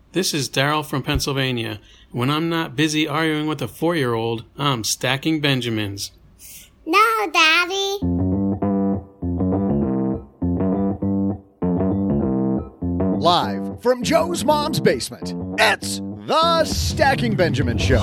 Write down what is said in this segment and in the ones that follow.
This is Daryl from Pennsylvania. When I'm not busy arguing with a 4-year-old, I'm stacking Benjamins. No, Daddy. Live from Joe's mom's basement, it's the Stacking Benjamin Show.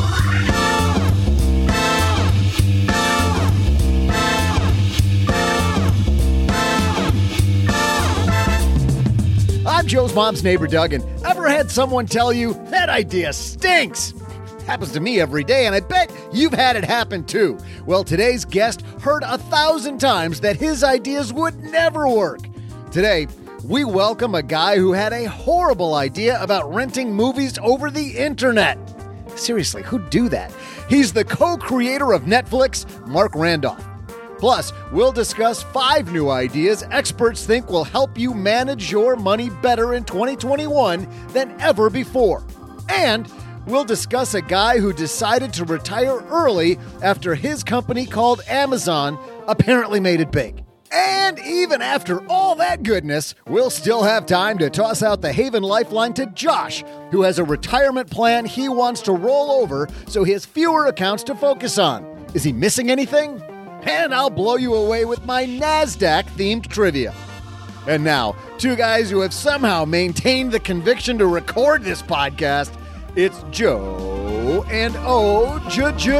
I'm Joe's mom's neighbor, Doug, and ever had someone tell you, that idea stinks? Happens to me every day, and I bet you've had it happen too. Well, today's guest heard 1,000 times that his ideas would never work. Today, we welcome a guy who had a horrible idea about renting movies over the internet. Seriously, who'd do that? He's the co-creator of Netflix, Mark Randolph. Plus, we'll discuss 5 new ideas experts think will help you manage your money better in 2021 than ever before. And we'll discuss a guy who decided to retire early after his company called Amazon apparently made it big. And even after all that goodness, we'll still have time to toss out the Haven Lifeline to Josh, who has a retirement plan he wants to roll over so he has fewer accounts to focus on. Is he missing anything? And I'll blow you away with my NASDAQ-themed trivia. And now, 2 guys who have somehow maintained the conviction to record this podcast. It's Joe and O-G-G-G-G.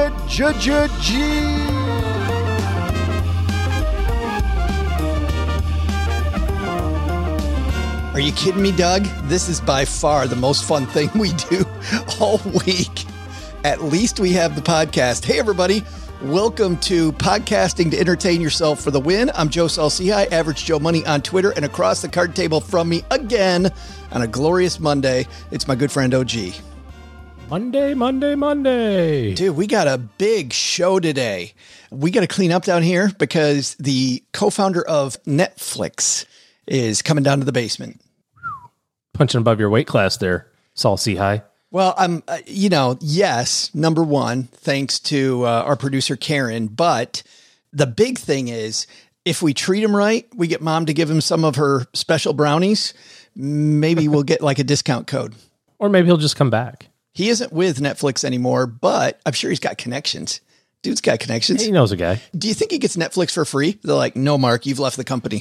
Are you kidding me, Doug? This is by far the most fun thing we do all week. At least we have the podcast. Hey, everybody. Welcome to Podcasting to Entertain Yourself for the Win. I'm Joe Saul-Sehy, Average Joe Money on Twitter, and across the card table from me again on a glorious Monday, it's my good friend OG. Monday. Dude, we got a big show today. We got to clean up down here because the co-founder of Netflix is coming down to the basement. Punching above your weight class there, Saul-Sehy. Well, yes, number one, thanks to our producer, Karen. But the big thing is, if we treat him right, we get mom to give him some of her special brownies. Maybe we'll get like a discount code. Or maybe he'll just come back. He isn't with Netflix anymore, but I'm sure he's got connections. Dude's got connections. He knows a guy. Do you think he gets Netflix for free? They're like, no, Mark, you've left the company.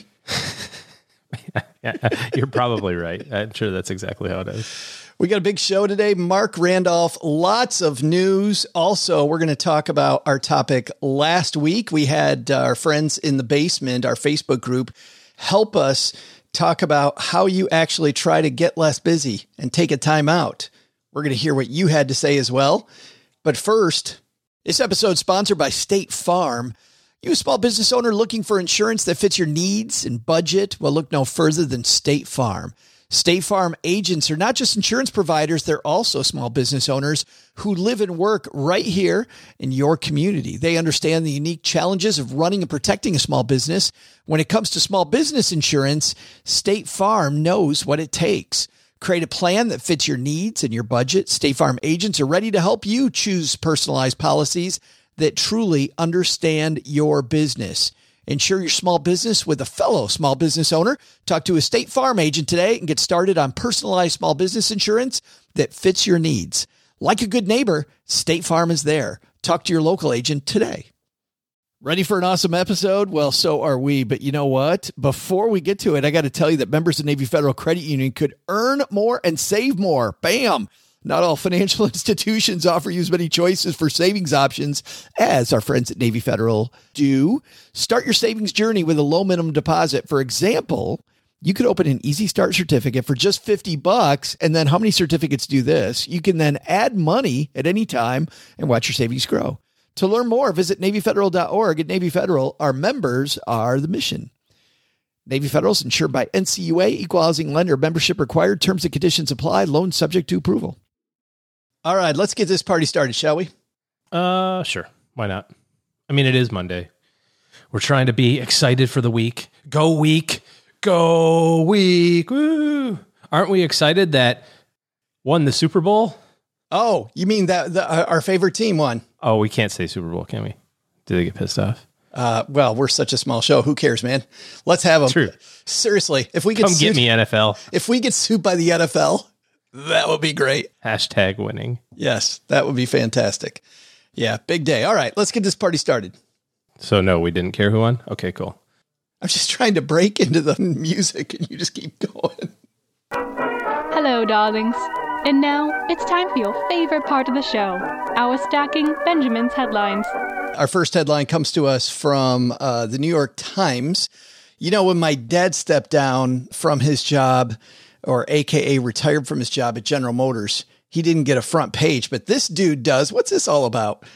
Yeah, you're probably right. I'm sure that's exactly how it is. We got a big show today. Mark Randolph, lots of news. Also, we're going to talk about our topic last week. We had our friends in the basement, our Facebook group, help us talk about how you actually try to get less busy and take a time out. We're going to hear what you had to say as well. But first, this episode is sponsored by State Farm. You a small business owner looking for insurance that fits your needs and budget? Well, look no further than State Farm. State Farm agents are not just insurance providers, they're also small business owners who live and work right here in your community. They understand the unique challenges of running and protecting a small business. When it comes to small business insurance, State Farm knows what it takes. Create a plan that fits your needs and your budget. State Farm agents are ready to help you choose personalized policies that truly understand your business. Insure your small business with a fellow small business owner. Talk to a State Farm agent today and get started on personalized small business insurance that fits your needs. Like a good neighbor, State Farm is there. Talk to your local agent today. Ready for an awesome episode? Well, so are we. But you know what? Before we get to it, I got to tell you that members of Navy Federal Credit Union could earn more and save more. Bam! Not all financial institutions offer you as many choices for savings options as our friends at Navy Federal do. Start your savings journey with a low minimum deposit. For example, you could open an Easy Start certificate for just $50. And then how many certificates do this? You can then add money at any time and watch your savings grow. To learn more, visit NavyFederal.org. At Navy Federal, our members are the mission. Navy Federal is insured by NCUA, Equal Housing Lender. Membership required. Terms and conditions apply. Loan subject to approval. All right, let's get this party started, shall we? Sure. Why not? I mean, it is Monday. We're trying to be excited for the week. Go week. Go week. Woo. Aren't we excited that won the Super Bowl? Oh, you mean that our favorite team won? Oh, we can't say Super Bowl, can we? Do they get pissed off? Well, we're such a small show. Who cares, man? Let's have them. True. Seriously, if we get Come get me, NFL. If we get sued by the NFL, That would be great. Hashtag winning. Yes, that would be fantastic. Yeah, big day. All right, let's get this party started. So no, we didn't care who won? Okay, cool. I'm just trying to break into the music and you just keep going. Hello, darlings. And now it's time for your favorite part of the show, our Stacking Benjamin's headlines. Our first headline comes to us from the New York Times. You know, when my dad stepped down from his job, or AKA retired from his job at General Motors, he didn't get a front page, but this dude does. What's this all about?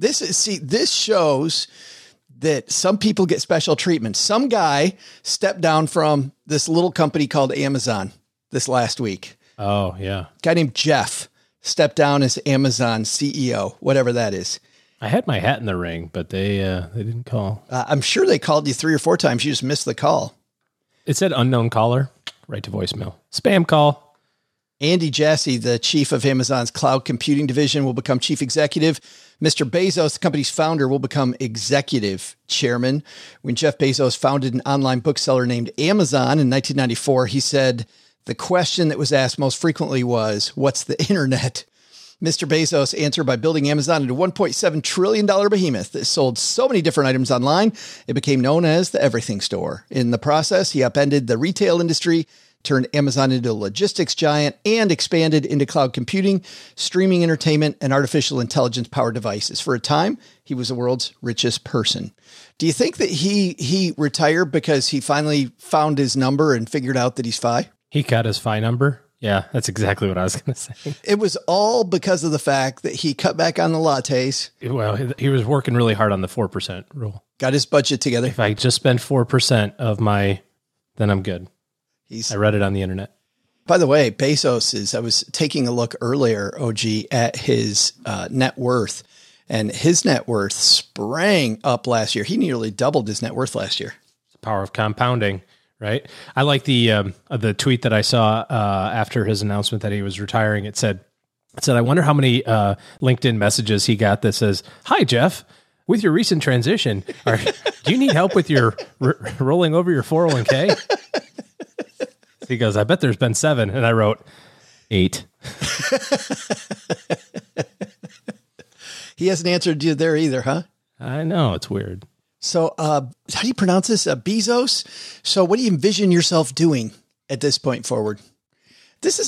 This shows that some people get special treatment. Some guy stepped down from this little company called Amazon this last week. Oh, yeah. Guy named Jeff stepped down as Amazon CEO, whatever that is. I had my hat in the ring, but they didn't call. I'm sure they called you 3 or 4 times. You just missed the call. It said unknown caller, right to voicemail. Spam call. Andy Jassy, the chief of Amazon's cloud computing division, will become chief executive. Mr. Bezos, the company's founder, will become executive chairman. When Jeff Bezos founded an online bookseller named Amazon in 1994, he said the question that was asked most frequently was, what's the internet? Mr. Bezos answered by building Amazon into a $1.7 trillion behemoth that sold so many different items online, it became known as the Everything Store. In the process, he upended the retail industry, turned Amazon into a logistics giant, and expanded into cloud computing, streaming entertainment, and artificial intelligence-powered devices. For a time, he was the world's richest person. Do you think that he retired because he finally found his number and figured out that he's FI? He got his FI number? Yeah, that's exactly what I was going to say. It was all because of the fact that he cut back on the lattes. Well, he was working really hard on the 4% rule. Got his budget together. If I just spend 4% of then I'm good. I read it on the internet. By the way, Bezos I was taking a look earlier, OG, at his net worth, and his net worth sprang up last year. He nearly doubled his net worth last year. It's the power of compounding, right? I like the tweet that I saw after his announcement that he was retiring. It said, I wonder how many LinkedIn messages he got that says, "Hi, Jeff. With your recent transition, do you need help with your rolling over your 401k?" He goes, "I bet there's been 7." And I wrote 8. He hasn't answered you there either, huh? I know. It's weird. So how do you pronounce this? Bezos? So what do you envision yourself doing at this point forward? This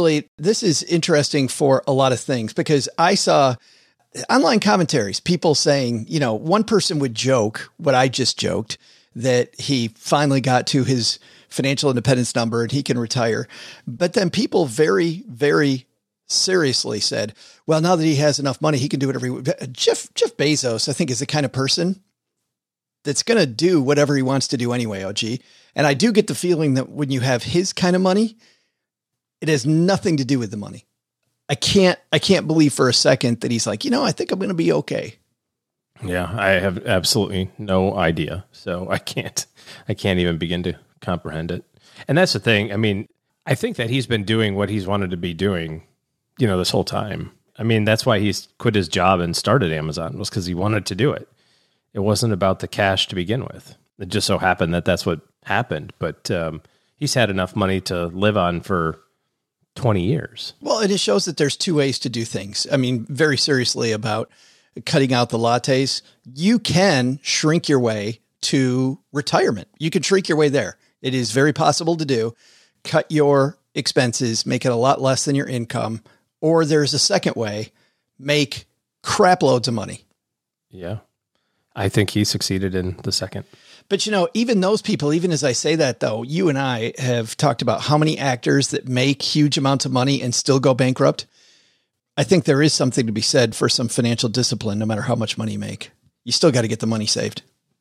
is interesting for a lot of things, because I saw online commentaries, people saying, one person would joke what I just joked, that he finally got to his financial independence number and he can retire. But then people very, very seriously said, well, now that he has enough money, he can do whatever he wants. Jeff Bezos, I think, is the kind of person that's going to do whatever he wants to do anyway, OG. And I do get the feeling that when you have his kind of money, it has nothing to do with the money. I can't believe for a second that he's like, I think I'm going to be okay. Yeah, I have absolutely no idea. So I can't even begin to comprehend it. And that's the thing. I mean, I think that he's been doing what he's wanted to be doing, this whole time. I mean, that's why he's quit his job and started Amazon, was because he wanted to do it. It wasn't about the cash to begin with. It just so happened that that's what happened. But he's had enough money to live on for 20 years. Well, and it shows that there's 2 ways to do things. I mean, very seriously about cutting out the lattes. You can shrink your way to retirement. You can shrink your way there. It is very possible to do. Cut your expenses, make it a lot less than your income. Or there's a second way, make crap loads of money. Yeah. I think he succeeded in the second. But, even those people, even as I say that, though, you and I have talked about how many actors that make huge amounts of money and still go bankrupt. I think there is something to be said for some financial discipline, no matter how much money you make. You still got to get the money saved.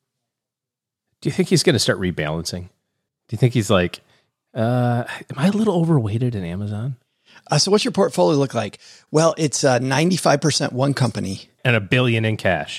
Do you think he's going to start rebalancing? Do you think he's like, am I a little overweighted in Amazon? So what's your portfolio look like? Well, it's 95% one company. And $1 billion in cash.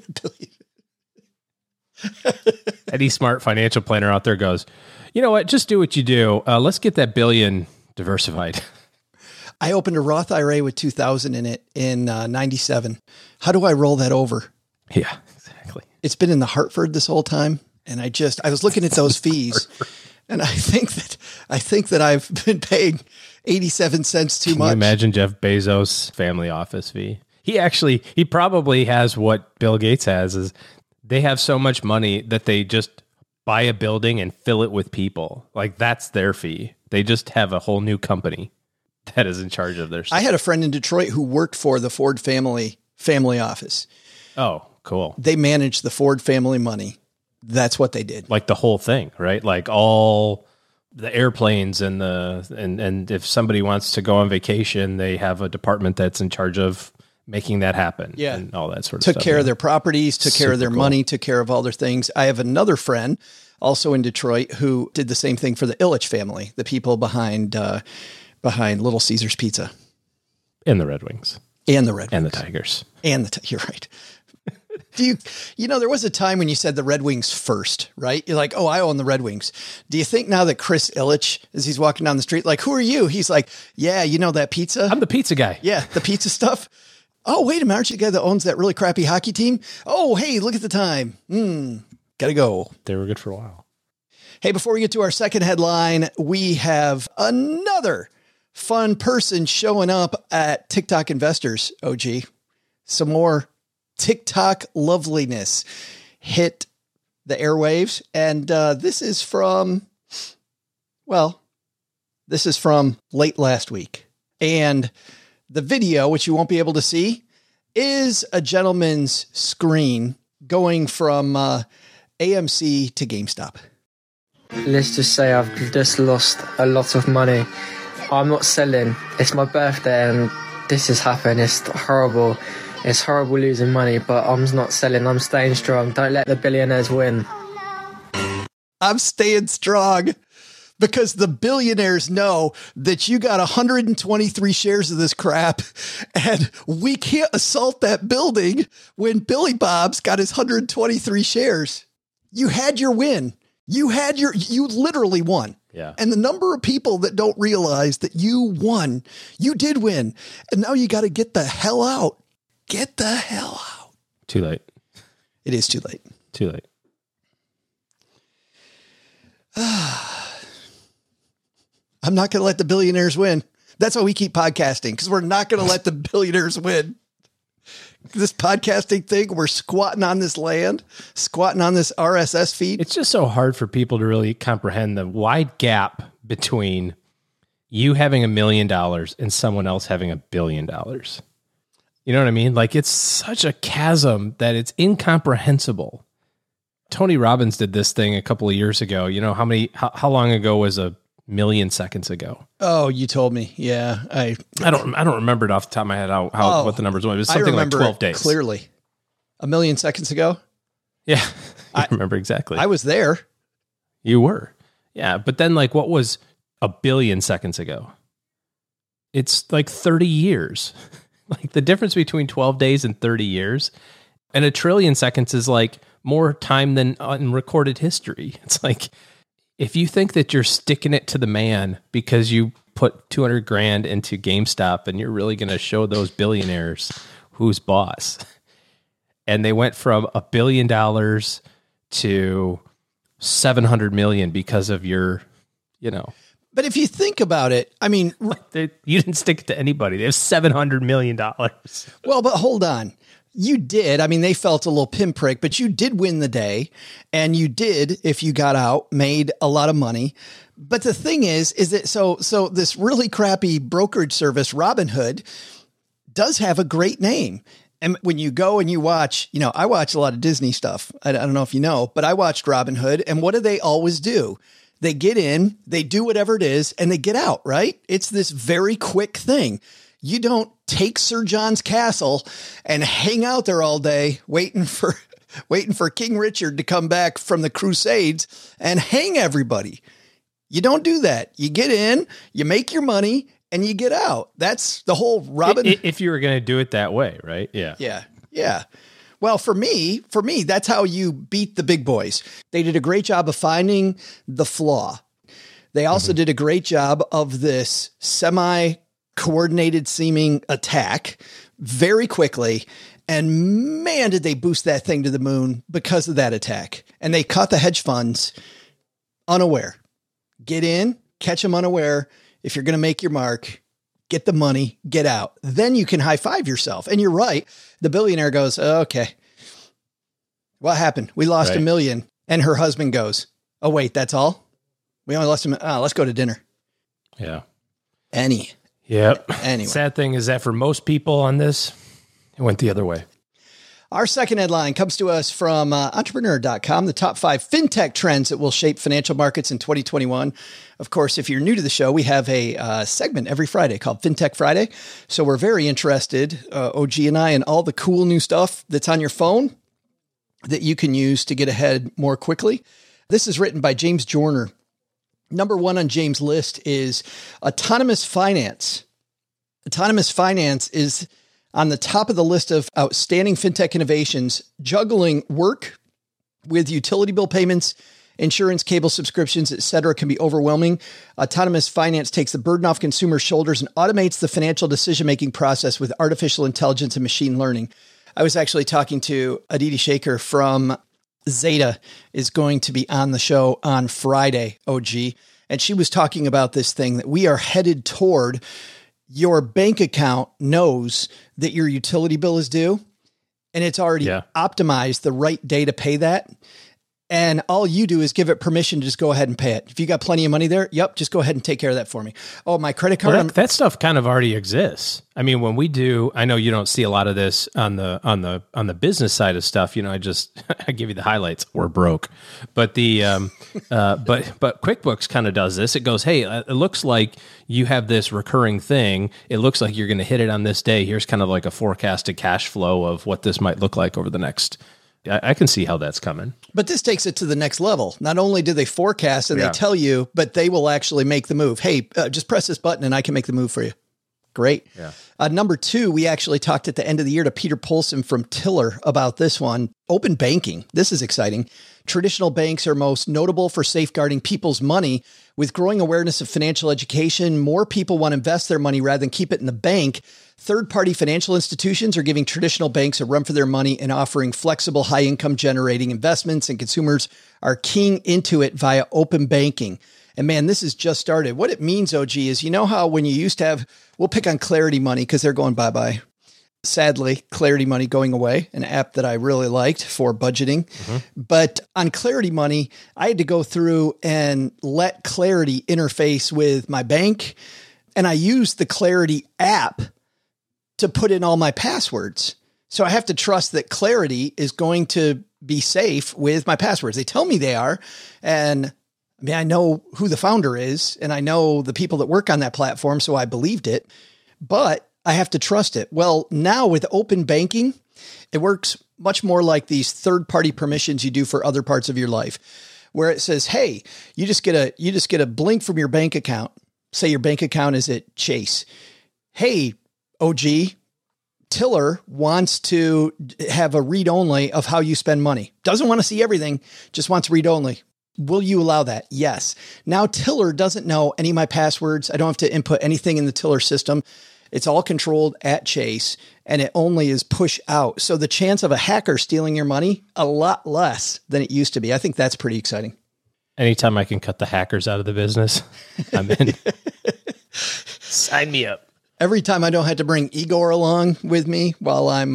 Any smart financial planner out there goes, you know what? Just do what you do. Let's get that $1 billion diversified. I opened a Roth IRA with 2,000 in it in 97. How do I roll that over? Yeah, exactly. It's been in the Hartford this whole time. And I was looking at those fees and I think that I've been paying 87 cents too Can much. you imagine Jeff Bezos' family office fee? He probably has what Bill Gates has, is they have so much money that they just buy a building and fill it with people. Like, that's their fee. They just have a whole new company that is in charge of their stuff. I had a friend in Detroit who worked for the Ford family office. Oh, cool. They managed the Ford family money. That's what they did. Like the whole thing, right? Like all the airplanes and and if somebody wants to go on vacation, they have a department that's in charge of making that happen. Yeah. And all that sort of stuff. Took care of their properties, took care of their Super cool. money, took care of all their things. I have another friend also in Detroit who did the same thing for the Illich family, the people behind Little Caesars Pizza. And the Red Wings. And the Red Wings. And the Tigers. You're right. There was a time when you said the Red Wings first, right? You're like, oh, I own the Red Wings. Do you think now that Chris Illich, as he's walking down the street, like, who are you? He's like, yeah, you know that pizza? I'm the pizza guy. Yeah, the pizza stuff. Oh, wait a minute. Aren't you the guy that owns that really crappy hockey team? Oh, hey, look at the time. Gotta go. They were good for a while. Hey, before we get to our second headline, we have another fun person showing up at TikTok Investors, OG. Some more TikTok loveliness hit the airwaves. And this is from late last week. And the video, which you won't be able to see, is a gentleman's screen going from AMC to GameStop. Let's just say I've just lost a lot of money. I'm not selling. It's my birthday and this has happened. It's horrible. It's horrible losing money, but I'm not selling. I'm staying strong. Don't let the billionaires win. I'm staying strong because the billionaires know that you got 123 shares of this crap and we can't assault that building when Billy Bob's got his 123 shares. You had your win. You literally won. Yeah. And the number of people that don't realize that you won, you did win. And now you got to get the hell out. Get the hell out. Too late. It is too late. Too late. I'm not going to let the billionaires win. That's why we keep podcasting, because we're not going to let the billionaires win. This podcasting thing, we're squatting on this land, squatting on this RSS feed. It's just so hard for people to really comprehend the wide gap between you having $1 million and someone else having $1 billion. You know what I mean? Like, it's such a chasm that it's incomprehensible. Tony Robbins did this thing a couple of years ago. You know, how long ago was a million seconds ago? Oh, you told me. Yeah. I don't remember it off the top of my head what the numbers were. It was something like 12 days. Clearly. A million seconds ago? Yeah. I remember exactly. I was there. You were. Yeah. But then, like, what was a billion seconds ago? It's like 30 years. Like, the difference between 12 days and 30 years. And a trillion seconds is like more time than in recorded history. It's like, if you think that you're sticking it to the man because you put $200,000 into GameStop and you're really going to show those billionaires who's boss, and they went from $1 billion to 700 million because of your, But if you think about it, I mean, you didn't stick it to anybody. They have $700 million. Well, but hold on. You did. I mean, they felt a little pinprick, but you did win the day, and you did, if you got out, made a lot of money. But the thing is that so this really crappy brokerage service, Robinhood, does have a great name. And when you go and you watch, I watch a lot of Disney stuff. I don't know if you know, but I watched Robinhood, and what do they always do? They get in, they do whatever it is, and they get out, right? It's this very quick thing. You don't take Sir John's castle and hang out there all day waiting for King Richard to come back from the Crusades and hang everybody. You don't do that. You get in, you make your money, and you get out. That's the whole Robin. If you were going to do it that way, right? Yeah. Yeah. Well, for me, that's how you beat the big boys. They did a great job of finding the flaw. They also did a great job of this semi-coordinated seeming attack very quickly. And man, did they boost that thing to the moon because of that attack. And they caught the hedge funds unaware. Get in, catch them unaware. if you're going to make your mark, get the money, get out. Then you can high five yourself. And you're right. The billionaire goes, okay, what happened? We lost $1 million. And her husband goes, oh, wait, that's all? We only lost let's go to dinner. Yeah. Yep. Anyway. Sad thing is that for most people on this, it went the other way. Our second headline comes to us from entrepreneur.com, the top 5 fintech trends that will shape financial markets in 2021. Of course, if you're new to the show, we have a segment every Friday called FinTech Friday. So we're very interested, OG and I, in all the cool new stuff that's on your phone that you can use to get ahead more quickly. This is written by James Joyner. Number 1 on James' list is autonomous finance. Autonomous finance is on the top of the list of outstanding fintech innovations. Juggling work with utility bill payments, insurance, cable subscriptions, etc., can be overwhelming. Autonomous finance takes the burden off consumers' shoulders and automates the financial decision-making process with artificial intelligence and machine learning. I was actually talking to Aditi Shaker from Zeta, is going to be on the show on Friday, OG, and she was talking about this thing that we are headed toward. Your bank account knows that your utility bill is due, and it's already optimized the right day to pay that. And all you do is give it permission to just go ahead and pay it. If you got plenty of money there, just go ahead and take care of that for me. Oh, my credit card. Well, that stuff kind of already exists. I mean, when we do, I know you don't see a lot of this on the business side of stuff. I just I give you the highlights. We're broke, but the but QuickBooks kind of does this. It goes, hey, it looks like you have this recurring thing. It looks like you're going to hit it on this day. Here's kind of like a forecasted cash flow of what this might look like over the next. I can see how that's coming. But this takes it to the next level. Not only do they forecast and they tell you, but they will actually make the move. Hey, just press this button and I can make the move for you. Great. Yeah. Number 2, we actually talked at the end of the year to Peter Polson from Tiller about this one. Open banking. This is exciting. Traditional banks are most notable for safeguarding people's money. With growing awareness of financial education, more people want to invest their money rather than keep it in the bank. Third-party financial institutions are giving traditional banks a run for their money and offering flexible, high-income generating investments, and consumers are keying into it via open banking. And man, this has just started. What it means, OG, is how when you used to have, we'll pick on Clarity Money because they're going bye-bye. Sadly, Clarity Money going away, an app that I really liked for budgeting. Mm-hmm. But on Clarity Money, I had to go through and let Clarity interface with my bank. And I used the Clarity app to put in all my passwords. So I have to trust that Clarity is going to be safe with my passwords. They tell me they are. And I mean, I know who the founder is and I know the people that work on that platform. So I believed it, but I have to trust it. Well, now with open banking, it works much more like these third-party permissions you do for other parts of your life, where it says, hey, you just get a blink from your bank account. Say your bank account is at Chase. Hey, OG, Tiller wants to have a read-only of how you spend money. Doesn't want to see everything, just wants read-only. Will you allow that? Yes. Now Tiller doesn't know any of my passwords. I don't have to input anything in the Tiller system. It's all controlled at Chase, and it only is push out. So the chance of a hacker stealing your money, a lot less than it used to be. I think that's pretty exciting. Anytime I can cut the hackers out of the business, I'm in. Sign me up. Every time I don't have to bring Igor along with me while I'm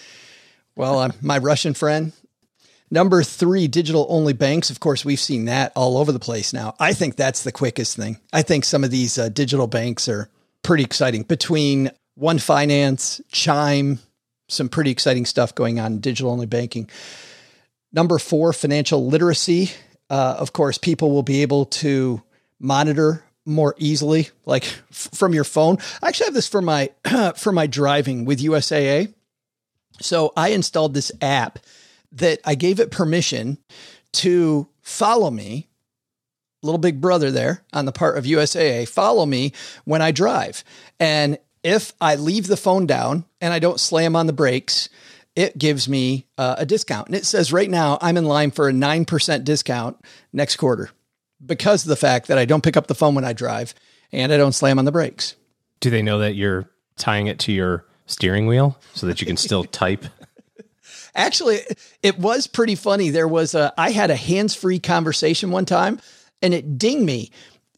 my Russian friend. Number 3, digital only banks. Of course, we've seen that all over the place now. I think that's the quickest thing. I think some of these digital banks are pretty exciting. Between One Finance, Chime, some pretty exciting stuff going on in digital only banking. Number 4, financial literacy. Of course, people will be able to monitor more easily, like from your phone. I actually have this for my driving with USAA. So I installed this app that I gave it permission to follow me, little big brother there on the part of USAA, follow me when I drive. And if I leave the phone down and I don't slam on the brakes, it gives me a discount. And it says right now I'm in line for a 9% discount next quarter because of the fact that I don't pick up the phone when I drive and I don't slam on the brakes. Do they know that you're tying it to your steering wheel so that you can still type? Actually, it was pretty funny. I had a hands-free conversation one time and it dinged me.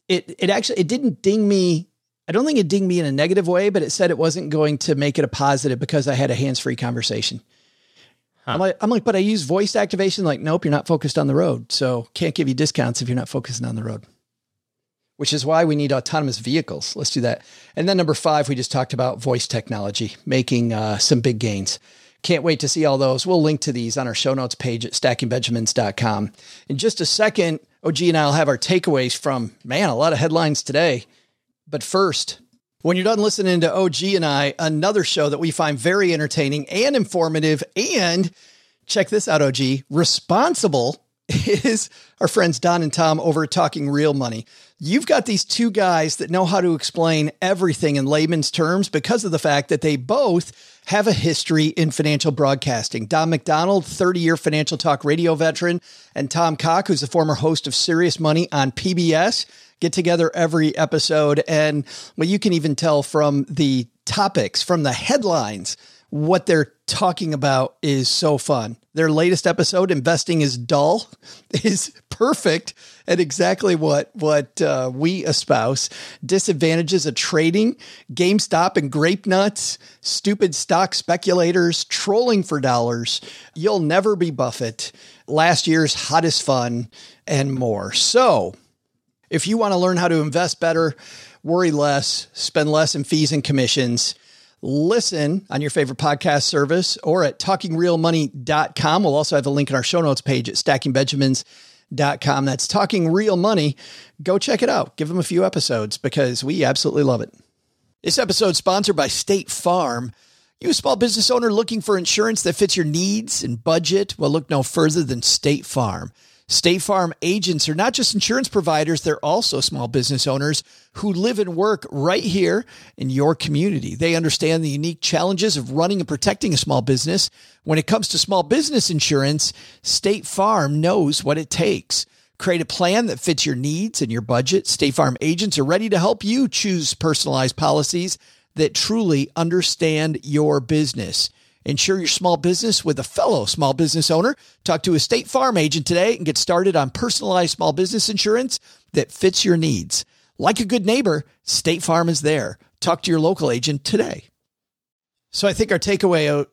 it didn't ding me. I don't think it dinged me in a negative way, but it said it wasn't going to make it a positive because I had a hands-free conversation. Huh. I'm like, but I use voice activation. Like, nope, you're not focused on the road. So can't give you discounts if you're not focusing on the road, which is why we need autonomous vehicles. Let's do that. And then number 5, we just talked about voice technology, making some big gains. Can't wait to see all those. We'll link to these on our show notes page at stackingbenjamins.com. In just a second, OG and I will have our takeaways from, man, a lot of headlines today. But first, when you're done listening to OG and I, another show that we find very entertaining and informative, and check this out, OG, responsible, is our friends Don and Tom over at Talking Real Money. You've got these two guys that know how to explain everything in layman's terms because of the fact that they both have a history in financial broadcasting. Don McDonald, 30-year Financial Talk radio veteran, and Tom Cock, who's the former host of Serious Money on PBS, get together every episode. And well, you can even tell from the topics, from the headlines, what they're talking about is so fun. Their latest episode, Investing is Dull, is perfect at exactly what we espouse. Disadvantages of trading, GameStop and grape nuts, stupid stock speculators, trolling for dollars, you'll never be Buffett, last year's hottest fun, and more. So if you want to learn how to invest better, worry less, spend less in fees and commissions, listen on your favorite podcast service or at talkingrealmoney.com. We'll also have a link in our show notes page at stackingbenjamins.com. That's Talking Real Money. Go check it out. Give them a few episodes because we absolutely love it. This episode is sponsored by State Farm. You a small business owner looking for insurance that fits your needs and budget? Well, look no further than State Farm. State Farm agents are not just insurance providers, they're also small business owners who live and work right here in your community. They understand the unique challenges of running and protecting a small business. When it comes to small business insurance, State Farm knows what it takes. Create a plan that fits your needs and your budget. State Farm agents are ready to help you choose personalized policies that truly understand your business. Insure your small business with a fellow small business owner. Talk to a State Farm agent today and get started on personalized small business insurance that fits your needs. Like a good neighbor, State Farm is there. Talk to your local agent today. So I think our takeawayos,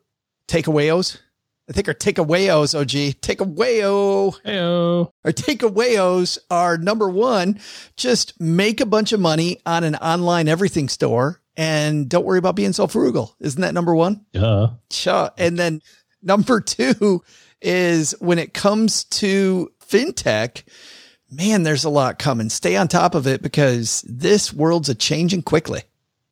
our takeawayos are number 1, just make a bunch of money on an online everything store. And don't worry about being so frugal. Isn't that number 1? Sure. And then number 2 is when it comes to fintech, man, there's a lot coming. Stay on top of it because this world's a changing quickly.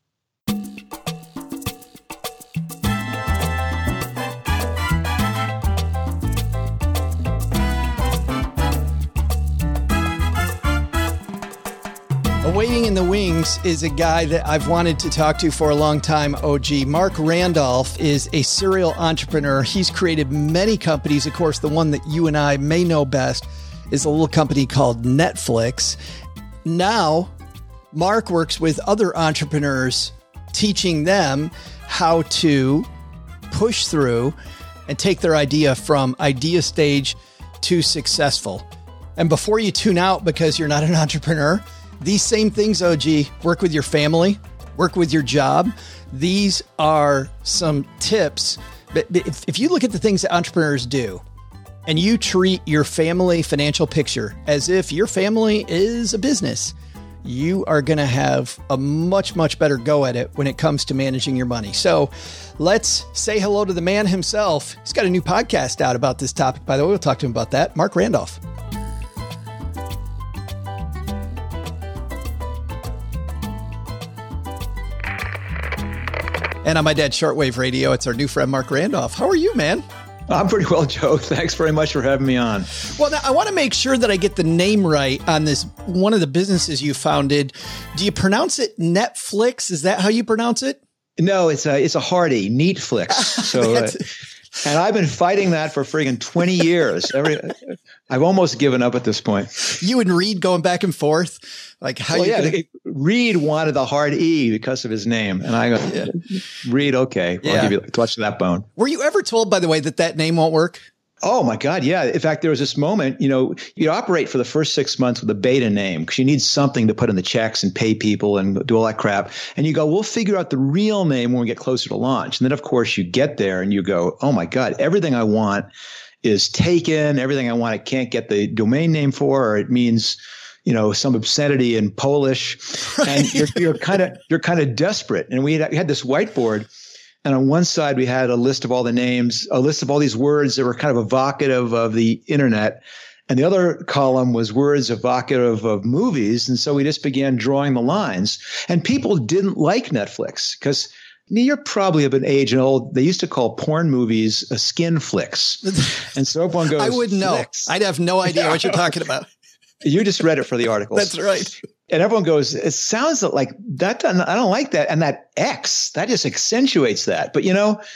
Waiting in the wings is a guy that I've wanted to talk to for a long time, OG. Marc Randolph is a serial entrepreneur. He's created many companies. Of course, the one that you and I may know best is a little company called Netflix. Now, Marc works with other entrepreneurs, teaching them how to push through and take their idea from idea stage to successful. And before you tune out because you're not an entrepreneur, these same things, OG, work with your family, work with your job. These are some tips. But if you look at the things that entrepreneurs do and you treat your family financial picture as if your family is a business, you are going to have a much, much better go at it when it comes to managing your money. So let's say hello to the man himself. He's got a new podcast out about this topic, by the way. We'll talk to him about that. Marc Randolph. And on my dad's shortwave radio, it's our new friend, Marc Randolph. How are you, man? I'm pretty well, Joe. Thanks very much for having me on. Well, now, I want to make sure that I get the name right on this, one of the businesses you founded. Do you pronounce it Netflix? Is that how you pronounce it? No, it's a hearty, Neatflix. So, and I've been fighting that for friggin' 20 years. I've almost given up at this point. You and Reed going back and forth? Like how Reed wanted the hard E because of his name. And I go, Reed, okay. I'll give you a touch of that bone. Were you ever told, by the way, that name won't work? Oh my God. Yeah. In fact, there was this moment, you operate for the first 6 months with a beta name because you need something to put in the checks and pay people and do all that crap. And you go, we'll figure out the real name when we get closer to launch. And then of course you get there and you go, oh my God, everything I want is taken. Everything I want, I can't get the domain name for, or it means, some obscenity in Polish. And you're kind of desperate. And we had this whiteboard. And on one side, we had a list of all the names, a list of all these words that were kind of evocative of the internet. And the other column was words evocative of movies. And so we just began drawing the lines. And people didn't like Netflix because you're probably of an age and old. They used to call porn movies skin flicks. And so everyone goes, I wouldn't know. I'd have no idea what you're talking about. You just read it for the articles. That's right. And everyone goes, it sounds like that. I don't like that. And that X, that just accentuates that. But,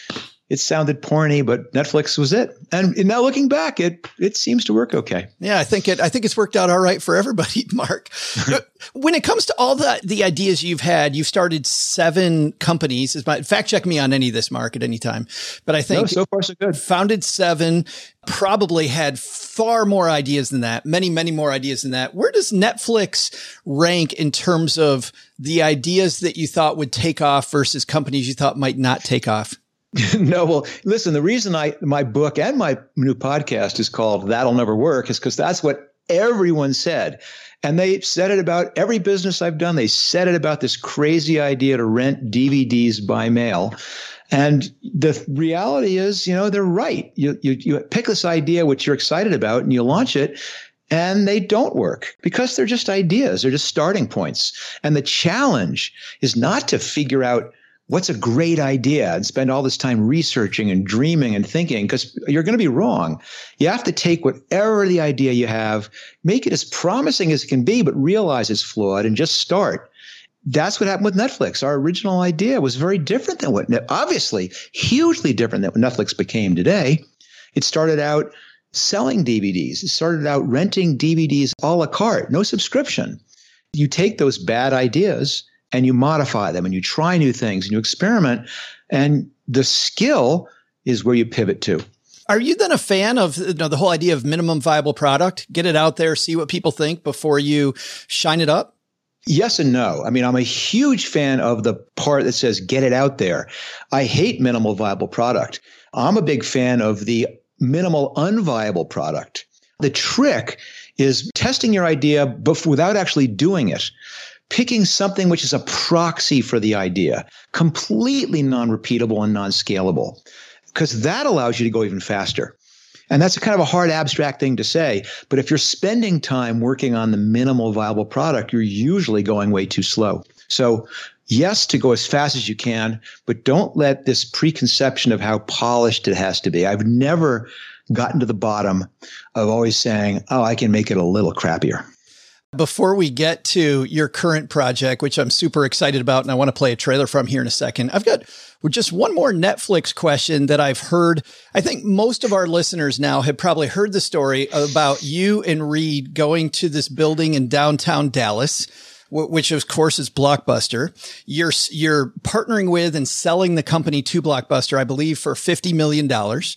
it sounded porny, but Netflix was it. And now looking back, it seems to work okay. Yeah, I think it's worked out all right for everybody, Mark. When it comes to all the ideas you've had, you've started 7 companies. Fact check me on any of this, Mark, at any time. But I think so far so good. Founded 7, probably had far more ideas than that, many, many more ideas than that. Where does Netflix rank in terms of the ideas that you thought would take off versus companies you thought might not take off? No, well, listen, the reason my book and my new podcast is called That'll Never Work is because that's what everyone said. And they said it about every business I've done. They said it about this crazy idea to rent DVDs by mail. And the reality is, they're right. You pick this idea, which you're excited about, and you launch it. And they don't work because they're just ideas. They're just starting points. And the challenge is not to figure out what's a great idea and spend all this time researching and dreaming and thinking, because you're going to be wrong. You have to take whatever the idea you have, make it as promising as it can be, but realize it's flawed and just start. That's what happened with Netflix. Our original idea was very different than obviously hugely different than what Netflix became today. It started out selling DVDs. It started out renting DVDs a la carte, no subscription. You take those bad ideas and you modify them and you try new things and you experiment. And the skill is where you pivot to. Are you then a fan of the whole idea of minimum viable product? Get it out there, see what people think before you shine it up? Yes and no. I mean, I'm a huge fan of the part that says get it out there. I hate minimal viable product. I'm a big fan of the minimal unviable product. The trick is testing your idea without actually doing it. Picking something which is a proxy for the idea, completely non-repeatable and non-scalable, because that allows you to go even faster. And that's a kind of a hard, abstract thing to say. But if you're spending time working on the minimal viable product, you're usually going way too slow. So yes, to go as fast as you can, but don't let this preconception of how polished it has to be. I've never gotten to the bottom of always saying, oh, I can make it a little crappier. Before we get to your current project, which I'm super excited about, and I want to play a trailer from here in a second, I've got just one more Netflix question that I've heard. I think most of our listeners now have probably heard the story about you and Reed going to this building in downtown Dallas, which of course is Blockbuster. You're partnering with and selling the company to Blockbuster, I believe, for $50 million,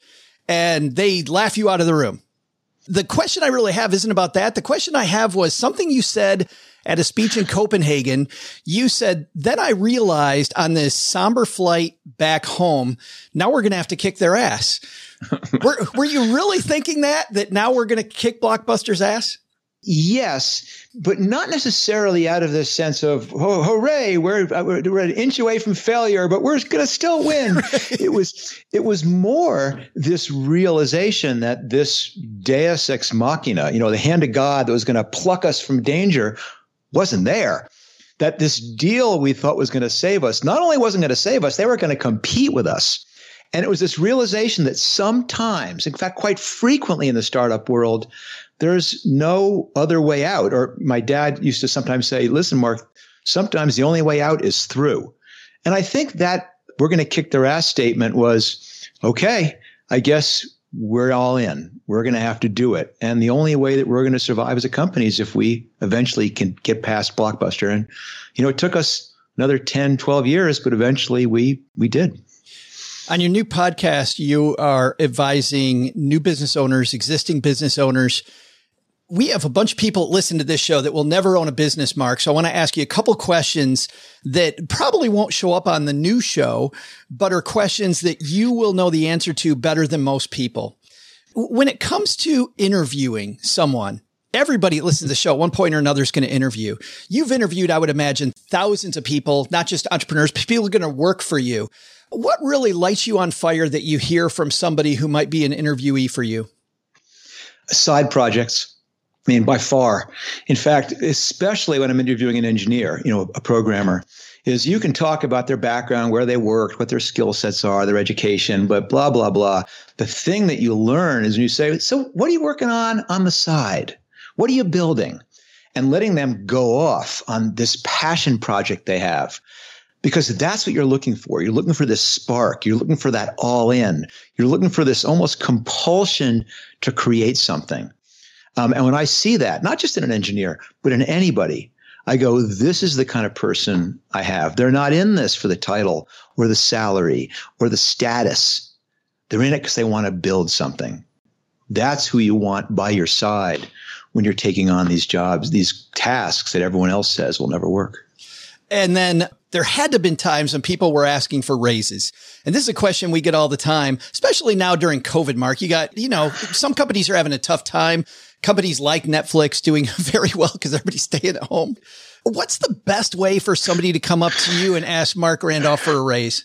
and they laugh you out of the room. The question I really have isn't about that. The question I have was something you said at a speech in Copenhagen. You said, then I realized on this somber flight back home, now we're going to have to kick their ass. Were you really thinking that now we're going to kick Blockbuster's ass? Yes, but not necessarily out of this sense of, oh, hooray, we're an inch away from failure, but we're going to still win. Right. It was more this realization that this Deus ex machina, the hand of God that was going to pluck us from danger wasn't there. That this deal we thought was going to save us, not only wasn't going to save us, they were going to compete with us. And it was this realization that sometimes, in fact, quite frequently in the startup world, there's no other way out. Or my dad used to sometimes say, listen, Mark, sometimes the only way out is through. And I think that we're going to kick their ass statement was, okay, I guess we're all in. We're going to have to do it. And the only way that we're going to survive as a company is if we eventually can get past Blockbuster. And, it took us another 10, 12 years, but eventually we did. On your new podcast, you are advising new business owners, existing business owners. We have a bunch of people that listen to this show that will never own a business, Mark. So I want to ask you a couple questions that probably won't show up on the new show, but are questions that you will know the answer to better than most people. When it comes to interviewing someone, everybody that listens to the show at one point or another is going to interview. You've interviewed, I would imagine, thousands of people, not just entrepreneurs, but people who are going to work for you. What really lights you on fire that you hear from somebody who might be an interviewee for you? Side projects. I mean, by far. In fact, especially when I'm interviewing an engineer, a programmer, is you can talk about their background, where they worked, what their skill sets are, their education, but blah, blah, blah. The thing that you learn is when you say, so what are you working on the side? What are you building? And letting them go off on this passion project they have. Because that's what you're looking for. You're looking for this spark. You're looking for that all in. You're looking for this almost compulsion to create something. And when I see that, not just in an engineer, but in anybody, I go, this is the kind of person I have. They're not in this for the title or the salary or the status. They're in it because they want to build something. That's who you want by your side when you're taking on these jobs, these tasks that everyone else says will never work. And then there had to have been times when people were asking for raises. And this is a question we get all the time, especially now during COVID, Mark. You got, some companies are having a tough time. Companies like Netflix doing very well because everybody's staying at home. What's the best way for somebody to come up to you and ask Mark Randolph for a raise?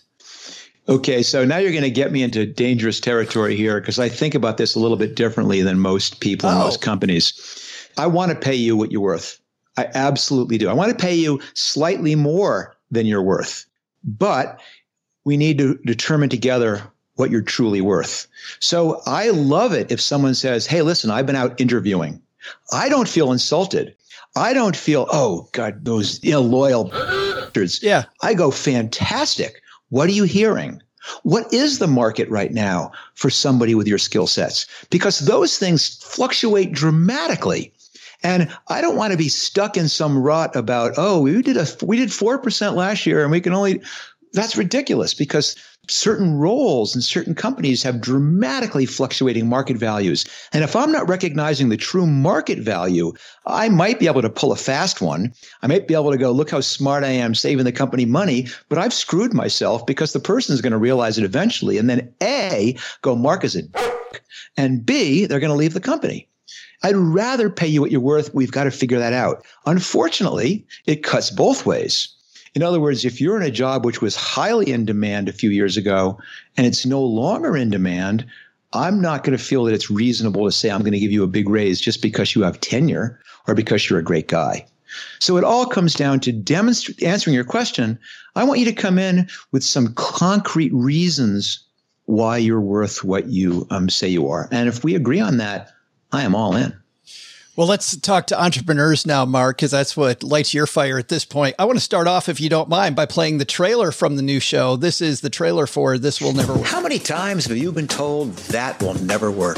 Okay, so now you're going to get me into dangerous territory here because I think about this a little bit differently than most people and most companies. I want to pay you what you're worth. I absolutely do. I want to pay you slightly more than you're worth, but we need to determine together what you're truly worth. So I love it if someone says, hey, listen, I've been out interviewing. I don't feel insulted. I don't feel, oh God, those loyal bastards. Yeah. I go, fantastic. What are you hearing? What is the market right now for somebody with your skill sets? Because those things fluctuate dramatically. And I don't want to be stuck in some rut about, we did 4% last year and we can only, that's ridiculous because certain roles and certain companies have dramatically fluctuating market values. And if I'm not recognizing the true market value, I might be able to pull a fast one. I might be able to go, look how smart I am saving the company money, but I've screwed myself because the person is going to realize it eventually. And then A, go, Mark is a dick, and B, they're going to leave the company. I'd rather pay you what you're worth. We've got to figure that out. Unfortunately, it cuts both ways. In other words, if you're in a job which was highly in demand a few years ago and it's no longer in demand, I'm not going to feel that it's reasonable to say I'm going to give you a big raise just because you have tenure or because you're a great guy. So it all comes down to answering your question. I want you to come in with some concrete reasons why you're worth what you say you are. And if we agree on that, I am all in. Well, let's talk to entrepreneurs now, Mark, because that's what lights your fire at this point. I want to start off, if you don't mind, by playing the trailer from the new show. This is the trailer for This Will Never Work. How many times have you been told that will never work?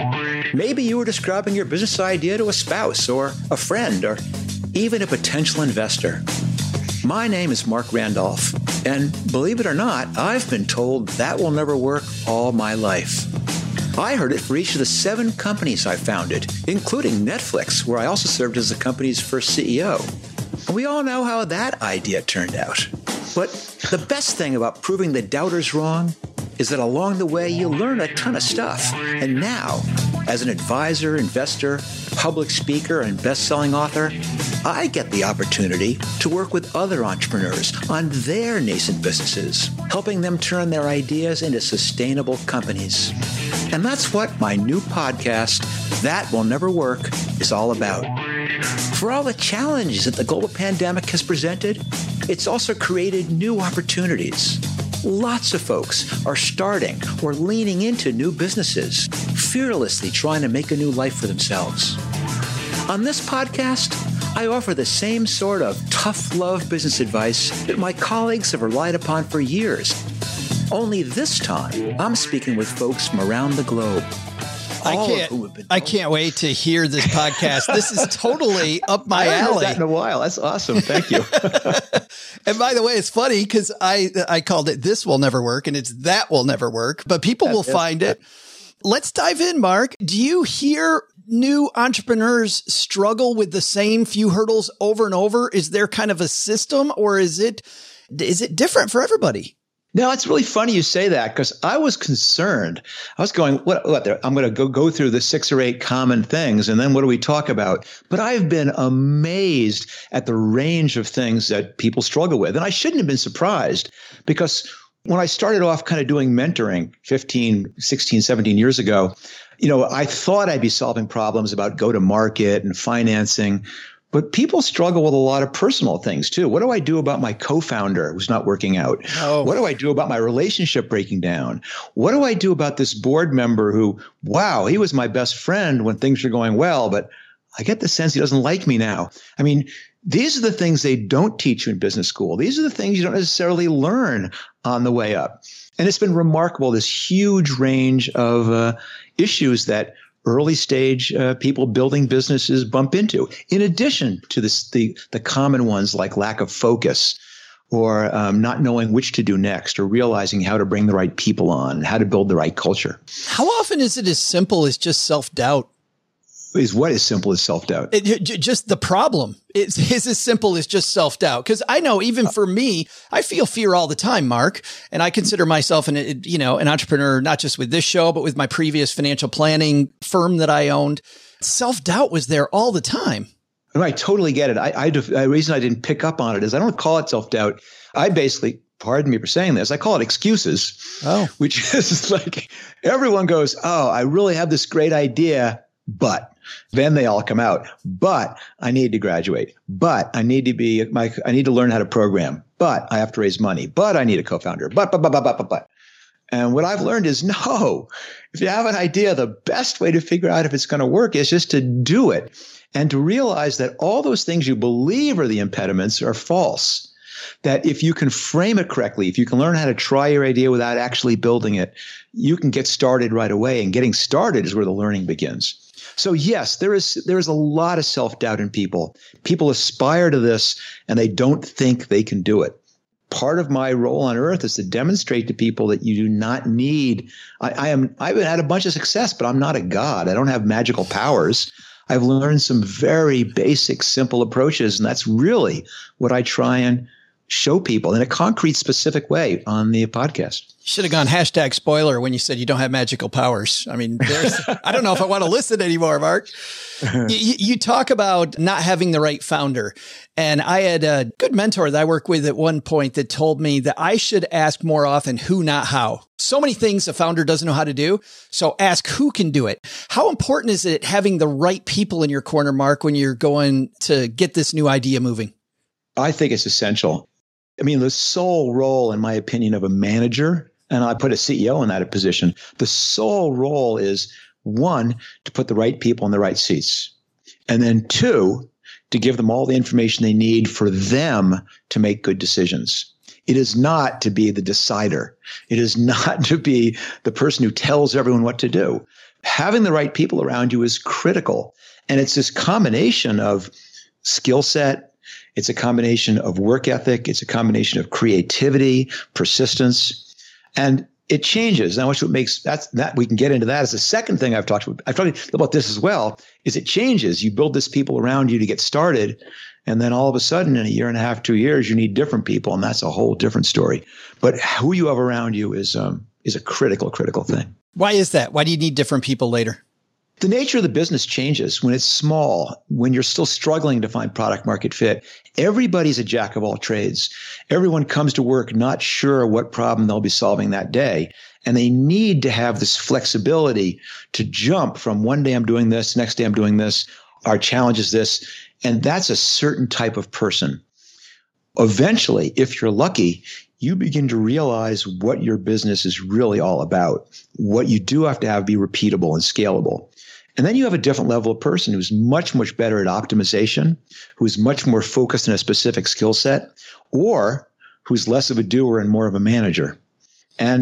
Maybe you were describing your business idea to a spouse or a friend or even a potential investor. My name is Mark Randolph, and believe it or not, I've been told that will never work all my life. I heard it for each of the 7 companies I founded, including Netflix, where I also served as the company's first CEO. And we all know how that idea turned out. But the best thing about proving the doubters wrong is that along the way, you learn a ton of stuff. And now, as an advisor, investor, public speaker, and best-selling author, I get the opportunity to work with other entrepreneurs on their nascent businesses, helping them turn their ideas into sustainable companies. And that's what my new podcast, That Will Never Work, is all about. For all the challenges that the global pandemic has presented, it's also created new opportunities. Lots of folks are starting or leaning into new businesses, fearlessly trying to make a new life for themselves. On this podcast, I offer the same sort of tough love business advice that my colleagues have relied upon for years. Only this time, I'm speaking with folks from around the globe. I can't wait to hear this podcast. This is totally up my alley. I haven't heard that in a while. That's awesome. Thank you. And by the way, it's funny because I called it "This Will Never Work" and it's "That Will Never Work," but people will find it. Let's dive in, Mark. Do you hear new entrepreneurs struggle with the same few hurdles over and over? Is there kind of a system, or is it different for everybody? No, it's really funny you say that, because I was concerned. I was going, what I'm going to go through the 6 or 8 common things, and then what do we talk about? But I've been amazed at the range of things that people struggle with. And I shouldn't have been surprised, because when I started off kind of doing mentoring 15, 16, 17 years ago, I thought I'd be solving problems about go-to-market and financing. But people struggle with a lot of personal things too. What do I do about my co-founder who's not working out? Oh. What do I do about my relationship breaking down? What do I do about this board member who, wow, he was my best friend when things were going well, but I get the sense he doesn't like me now. I mean, these are the things they don't teach you in business school. These are the things you don't necessarily learn on the way up. And it's been remarkable, this huge range of issues that early stage people building businesses bump into, in addition to the common ones like lack of focus, or not knowing which to do next, or realizing how to bring the right people on and how to build the right culture. How often is it as simple as just self-doubt? Is what is simple as self-doubt? Just the problem is as simple as just self-doubt. Because I know even for me, I feel fear all the time, Mark, and I consider myself an entrepreneur, not just with this show, but with my previous financial planning firm that I owned. Self-doubt was there all the time. No, I totally get it. The reason I didn't pick up on it is I don't call it self-doubt. I basically, pardon me for saying this, I call it excuses. Oh, which is like everyone goes, oh, I really have this great idea, but then they all come out. But I need to graduate. But I need to learn how to program. But I have to raise money. But I need a co-founder. But. And what I've learned is no. If you have an idea, the best way to figure out if it's going to work is just to do it, and to realize that all those things you believe are the impediments are false. That if you can frame it correctly, if you can learn how to try your idea without actually building it, you can get started right away. And getting started is where the learning begins. So yes, there is a lot of self-doubt in people. People aspire to this and they don't think they can do it. Part of my role on earth is to demonstrate to people that you do not need. I've had a bunch of success, but I'm not a god. I don't have magical powers. I've learned some very basic, simple approaches, and that's really what I try and show people in a concrete, specific way on the podcast. You should have gone #spoiler when you said you don't have magical powers. I mean, I don't know if I want to listen anymore, Mark. You talk about not having the right founder. And I had a good mentor that I work with at one point that told me that I should ask more often who, not how. So many things a founder doesn't know how to do. So ask who can do it. How important is it having the right people in your corner, Mark, when you're going to get this new idea moving? I think it's essential. I mean, the sole role, in my opinion, of a manager, and I put a CEO in that position, the sole role is, 1, to put the right people in the right seats. And then 2, to give them all the information they need for them to make good decisions. It is not to be the decider. It is not to be the person who tells everyone what to do. Having the right people around you is critical. And it's this combination of skill set. It's a combination of work ethic. It's a combination of creativity, persistence, and it changes. Now, what makes that we can get into that as a second thing I've talked about this as well, is it changes. You build this people around you to get started, and then all of a sudden in a year and a half, 2 years, you need different people, and that's a whole different story. But who you have around you is a critical thing. Why is that? Why do you need different people later? The nature of the business changes when it's small, when you're still struggling to find product market fit. Everybody's a jack of all trades. Everyone comes to work not sure what problem they'll be solving that day. And they need to have this flexibility to jump from one day I'm doing this, next day I'm doing this, our challenge is this. And that's a certain type of person. Eventually, if you're lucky, you begin to realize what your business is really all about. What you do have to have be repeatable and scalable. And then you have a different level of person who's much, much better at optimization, who's much more focused on a specific skill set, or who's less of a doer and more of a manager. And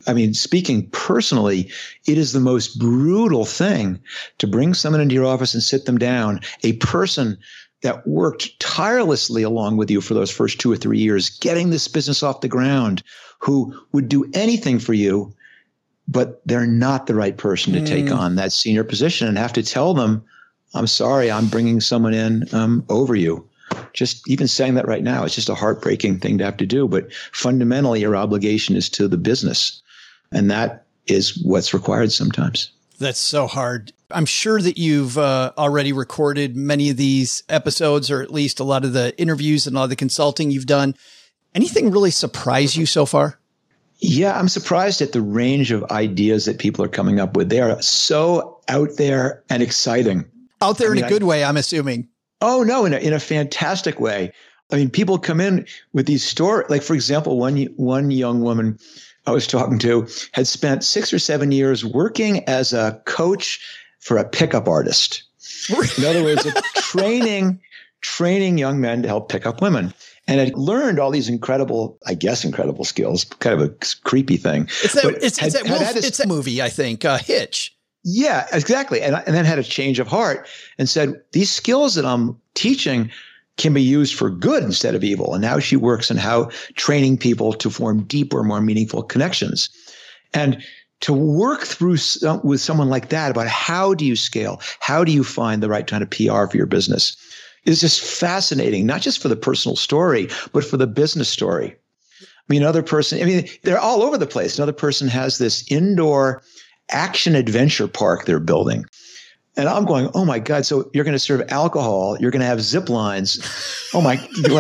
I mean, speaking personally, it is the most brutal thing to bring someone into your office and sit them down, a person that worked tirelessly along with you for those first 2 or 3 years, getting this business off the ground, who would do anything for you, but they're not the right person to take on that senior position, and have to tell them, I'm sorry, I'm bringing someone in over you. Just even saying that right now, it's just a heartbreaking thing to have to do. But fundamentally, your obligation is to the business. And that is what's required sometimes. That's so hard. I'm sure that you've already recorded many of these episodes, or at least a lot of the interviews and a lot of the consulting you've done. Anything really surprise you so far? Yeah, I'm surprised at the range of ideas that people are coming up with. They are so out there and exciting. Out there in a good way, I'm assuming. Oh, no, in a fantastic way. I mean, people come in with these stories. Like, for example, one young woman I was talking to had spent 6 or 7 years working as a coach for a pickup artist. In other words, training young men to help pick up women. And had learned all these incredible skills, kind of a creepy thing. It's that movie, I think, Hitch. Yeah, exactly. And then had a change of heart and said, these skills that I'm teaching can be used for good instead of evil. And now she works on how training people to form deeper, more meaningful connections. And to work through with someone like that about how do you scale? How do you find the right kind of PR for your business? Is just fascinating, not just for the personal story, but for the business story. I mean, they're all over the place. Another person has this indoor action adventure park they're building. And I'm going, oh my God, so you're going to serve alcohol. You're going to have zip lines. Oh my,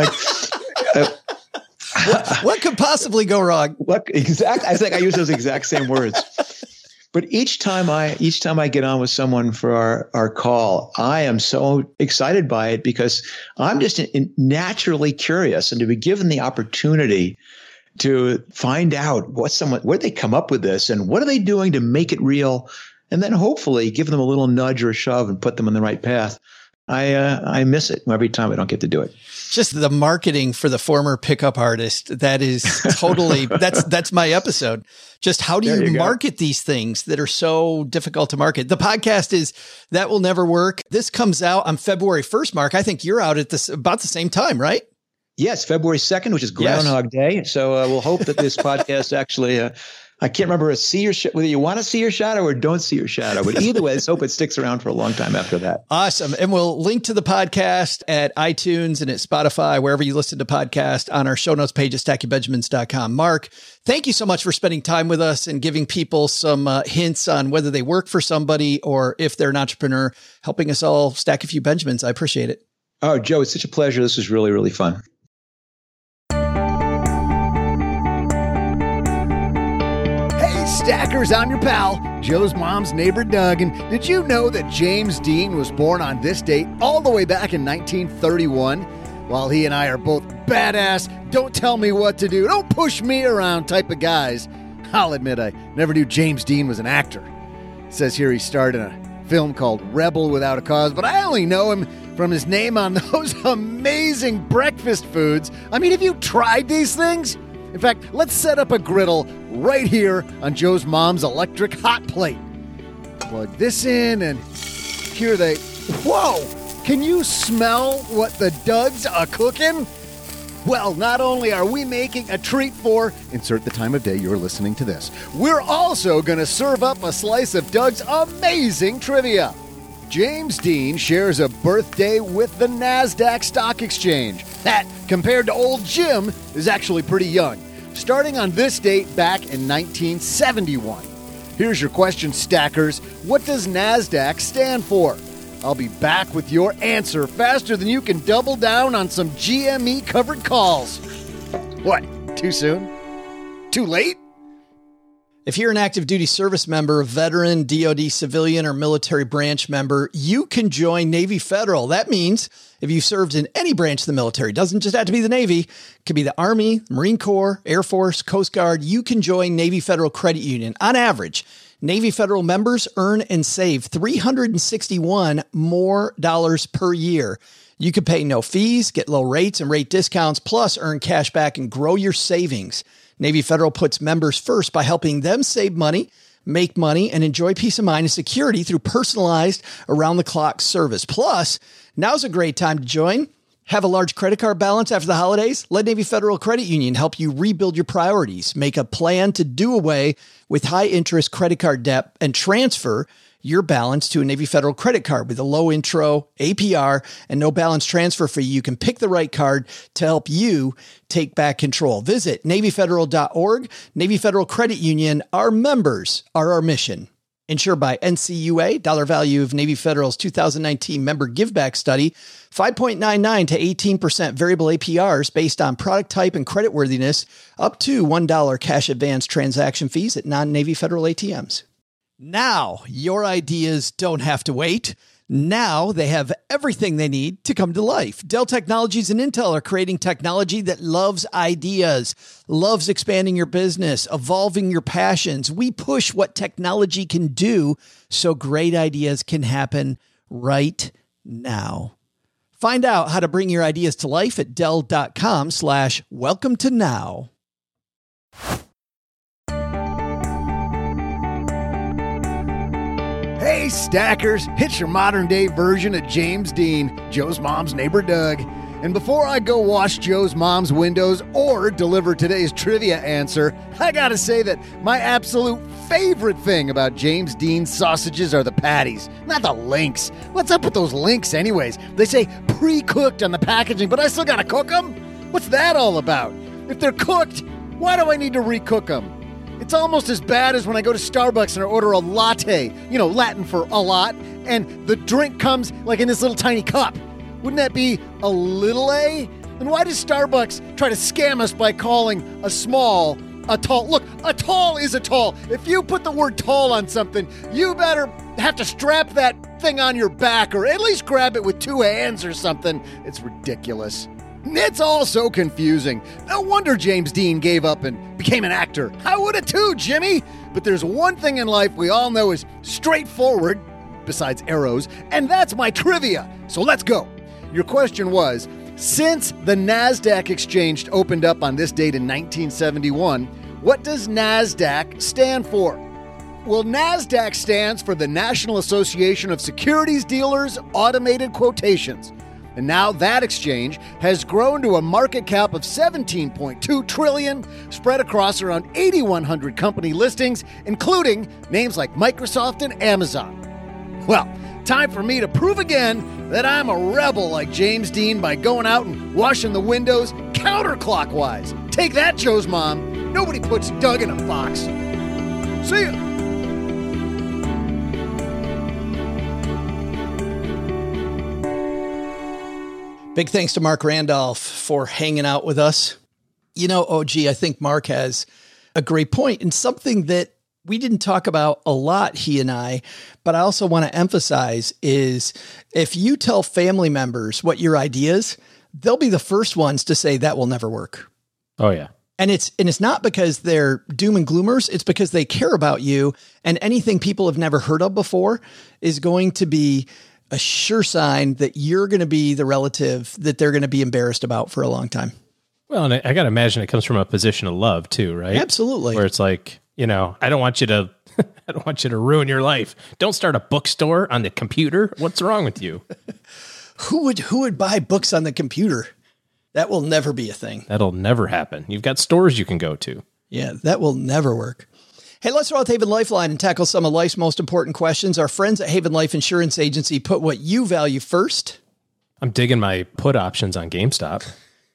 what could possibly go wrong? Exactly. I think I use those exact same words. But each time I get on with someone for our call, I am so excited by it because I'm just naturally curious, and to be given the opportunity to find out where they come up with this and what are they doing to make it real, and then hopefully give them a little nudge or a shove and put them on the right path. I miss it every time I don't get to do it. Just the marketing for the former pickup artist. That is totally, that's my episode. Just how do you market these things that are so difficult to market? The podcast is That Will Never Work. This comes out on February 1st, Mark. I think you're out at about the same time, right? Yes, February 2nd, which is Groundhog Day. So we'll hope that this podcast actually, I can't remember whether you want to see your shadow or don't see your shadow. But either way, let's hope it sticks around for a long time after that. Awesome. And we'll link to the podcast at iTunes and at Spotify, wherever you listen to podcasts, on our show notes page at stackingbenjamins.com. Mark, thank you so much for spending time with us and giving people some hints on whether they work for somebody or if they're an entrepreneur, helping us all stack a few Benjamins. I appreciate it. Oh, Joe, it's such a pleasure. This was really, really fun. Stackers, I'm your pal, Joe's mom's neighbor, Doug. And did you know that James Dean was born on this date all the way back in 1931? While he and I are both badass, don't tell me what to do, don't push me around type of guys, I'll admit I never knew James Dean was an actor. It says here he starred in a film called Rebel Without a Cause, but I only know him from his name on those amazing breakfast foods. I mean, have you tried these things? In fact, let's set up a griddle right here on Joe's mom's electric hot plate. Plug this in and here they... Whoa! Can you smell what the Dougs are cooking? Well, not only are we making a treat for... Insert the time of day you're listening to this. We're also going to serve up a slice of Doug's amazing trivia. James Dean shares a birthday with the NASDAQ Stock Exchange. That, compared to old Jim, is actually pretty young. Starting on this date back in 1971. Here's your question, stackers. What does NASDAQ stand for? I'll be back with your answer faster than you can double down on some GME-covered calls. What, too soon? Too late? If you're an active duty service member, a veteran, DoD civilian, or military branch member, you can join Navy Federal. That means if you've served in any branch of the military, it doesn't just have to be the Navy, it could be the Army, Marine Corps, Air Force, Coast Guard, you can join Navy Federal Credit Union. On average, Navy Federal members earn and save $361 more per year. You can pay no fees, get low rates and rate discounts, plus earn cash back and grow your savings. Navy Federal puts members first by helping them save money, make money, and enjoy peace of mind and security through personalized around-the-clock service. Plus, now's a great time to join. Have a large credit card balance after the holidays? Let Navy Federal Credit Union help you rebuild your priorities. Make a plan to do away with high-interest credit card debt and transfer your balance to a Navy Federal credit card with a low intro APR and no balance transfer fee. You can pick the right card to help you take back control. Visit NavyFederal.org. Navy Federal Credit Union. Our members are our mission. Insured by NCUA. Dollar value of Navy Federal's 2019 member giveback study, 5.99 to 18% variable APRs based on product type and creditworthiness, up to $1 cash advance transaction fees at non-Navy Federal ATMs. Now, your ideas don't have to wait. Now they have everything they need to come to life. Dell Technologies and Intel are creating technology that loves ideas, loves expanding your business, evolving your passions. We push what technology can do so great ideas can happen right now. Find out how to bring your ideas to life at Dell.com/welcome to now. Hey, stackers, it's your modern-day version of James Dean, Joe's mom's neighbor Doug. And before I go wash Joe's mom's windows or deliver today's trivia answer, I gotta say that my absolute favorite thing about James Dean sausages are the patties, not the links. What's up with those links anyways? They say pre-cooked on the packaging, but I still gotta cook them? What's that all about? If they're cooked, why do I need to recook them? It's almost as bad as when I go to Starbucks and I order a latte, Latin for a lot, and the drink comes like in this little tiny cup. Wouldn't that be a little A? And why does Starbucks try to scam us by calling a small a tall? Look, a tall is a tall. If you put the word tall on something, you better have to strap that thing on your back or at least grab it with two hands or something. It's ridiculous. It's all so confusing. No wonder James Dean gave up and became an actor. I would have too, Jimmy. But there's one thing in life we all know is straightforward, besides arrows, and that's my trivia. So let's go. Your question was, since the NASDAQ exchange opened up on this date in 1971, what does NASDAQ stand for? Well, NASDAQ stands for the National Association of Securities Dealers Automated Quotations. And now that exchange has grown to a market cap of $17.2 trillion, spread across around 8,100 company listings, including names like Microsoft and Amazon. Well, time for me to prove again that I'm a rebel like James Dean by going out and washing the windows counterclockwise. Take that, Joe's mom. Nobody puts Doug in a box. See ya. Big thanks to Mark Randolph for hanging out with us. OG, I think Mark has a great point and something that we didn't talk about a lot, he and I, but I also want to emphasize is if you tell family members what your idea is, they'll be the first ones to say that will never work. Oh, yeah. And it's not because they're doom and gloomers. It's because they care about you, and anything people have never heard of before is going to be a sure sign that you're going to be the relative that they're going to be embarrassed about for a long time. Well, and I got to imagine it comes from a position of love too, right? Absolutely. Where it's like, I don't want you to, I don't want you to ruin your life. Don't start a bookstore on the computer. What's wrong with you? Who would buy books on the computer? That will never be a thing. That'll never happen. You've got stores you can go to. Yeah, that will never work. Hey, let's throw out the Haven Lifeline and tackle some of life's most important questions. Our friends at Haven Life Insurance Agency put what you value first. I'm digging my put options on GameStop.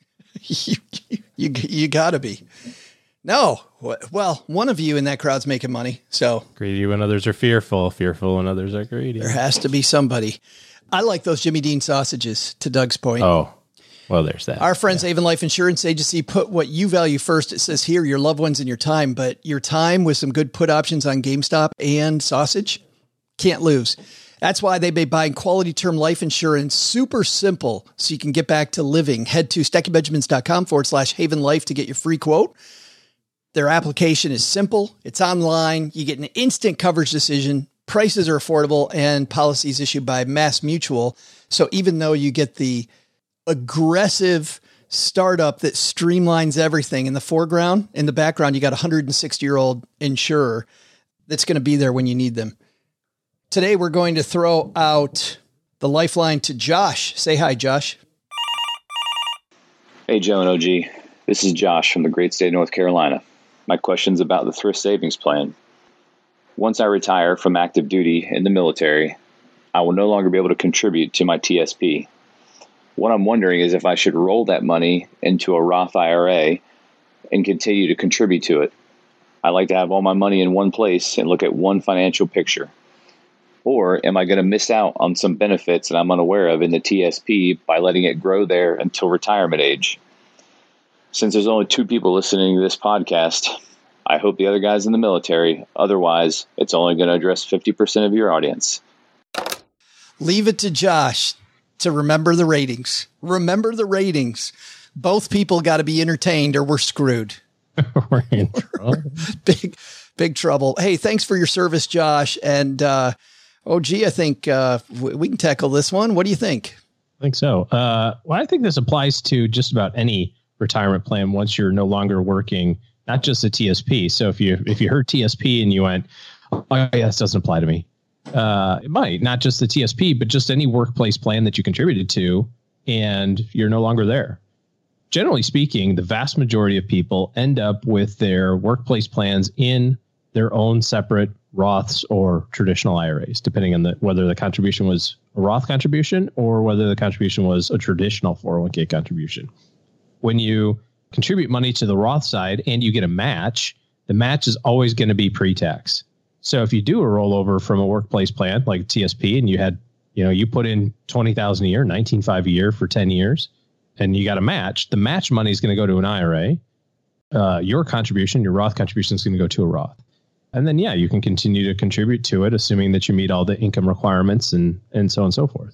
you gotta be. No. Well, one of you in that crowd's making money. So greedy when others are fearful, fearful when others are greedy. There has to be somebody. I like those Jimmy Dean sausages, to Doug's point. Oh, well, there's that. Our friends at Haven Life Insurance Agency put what you value first. It says here, your loved ones and your time, but your time with some good put options on GameStop and sausage, can't lose. That's why they made buying quality term life insurance super simple so you can get back to living. Head to StackyBenjamins.com/Haven Life to get your free quote. Their application is simple. It's online. You get an instant coverage decision. Prices are affordable and policies issued by Mass Mutual. So even though you get the aggressive startup that streamlines everything. In the foreground, in the background, you got a 160-year-old insurer that's going to be there when you need them. Today, we're going to throw out the lifeline to Josh. Say hi, Josh. Hey, Joe and OG. This is Josh from the great state of North Carolina. My question's about the thrift savings plan. Once I retire from active duty in the military, I will no longer be able to contribute to my TSP. What I'm wondering is if I should roll that money into a Roth IRA and continue to contribute to it. I like to have all my money in one place and look at one financial picture. Or am I going to miss out on some benefits that I'm unaware of in the TSP by letting it grow there until retirement age? Since there's only 2 people listening to this podcast, I hope the other guy's in the military. Otherwise, it's only going to address 50% of your audience. Leave it to Josh to remember the ratings. Remember the ratings. Both people got to be entertained or we're screwed. We're in trouble. Big trouble. Hey, thanks for your service, Josh. And, OG, I think we can tackle this one. What do you think? I think so. Well, I think this applies to just about any retirement plan once you're no longer working, not just a TSP. So if you heard TSP and you went, oh, yeah, this doesn't apply to me. It might, not just the TSP, but just any workplace plan that you contributed to and you're no longer there. Generally speaking, the vast majority of people end up with their workplace plans in their own separate Roths or traditional IRAs, depending on whether the contribution was a Roth contribution or whether the contribution was a traditional 401k contribution. When you contribute money to the Roth side and you get a match, the match is always going to be pre-tax. So if you do a rollover from a workplace plan like TSP and you had, you put in $20,000 a year, $19,500 a year for 10 years, and you got a match, the match money is going to go to an IRA. Your contribution, your Roth contribution is going to go to a Roth. And then, you can continue to contribute to it, assuming that you meet all the income requirements and so on and so forth.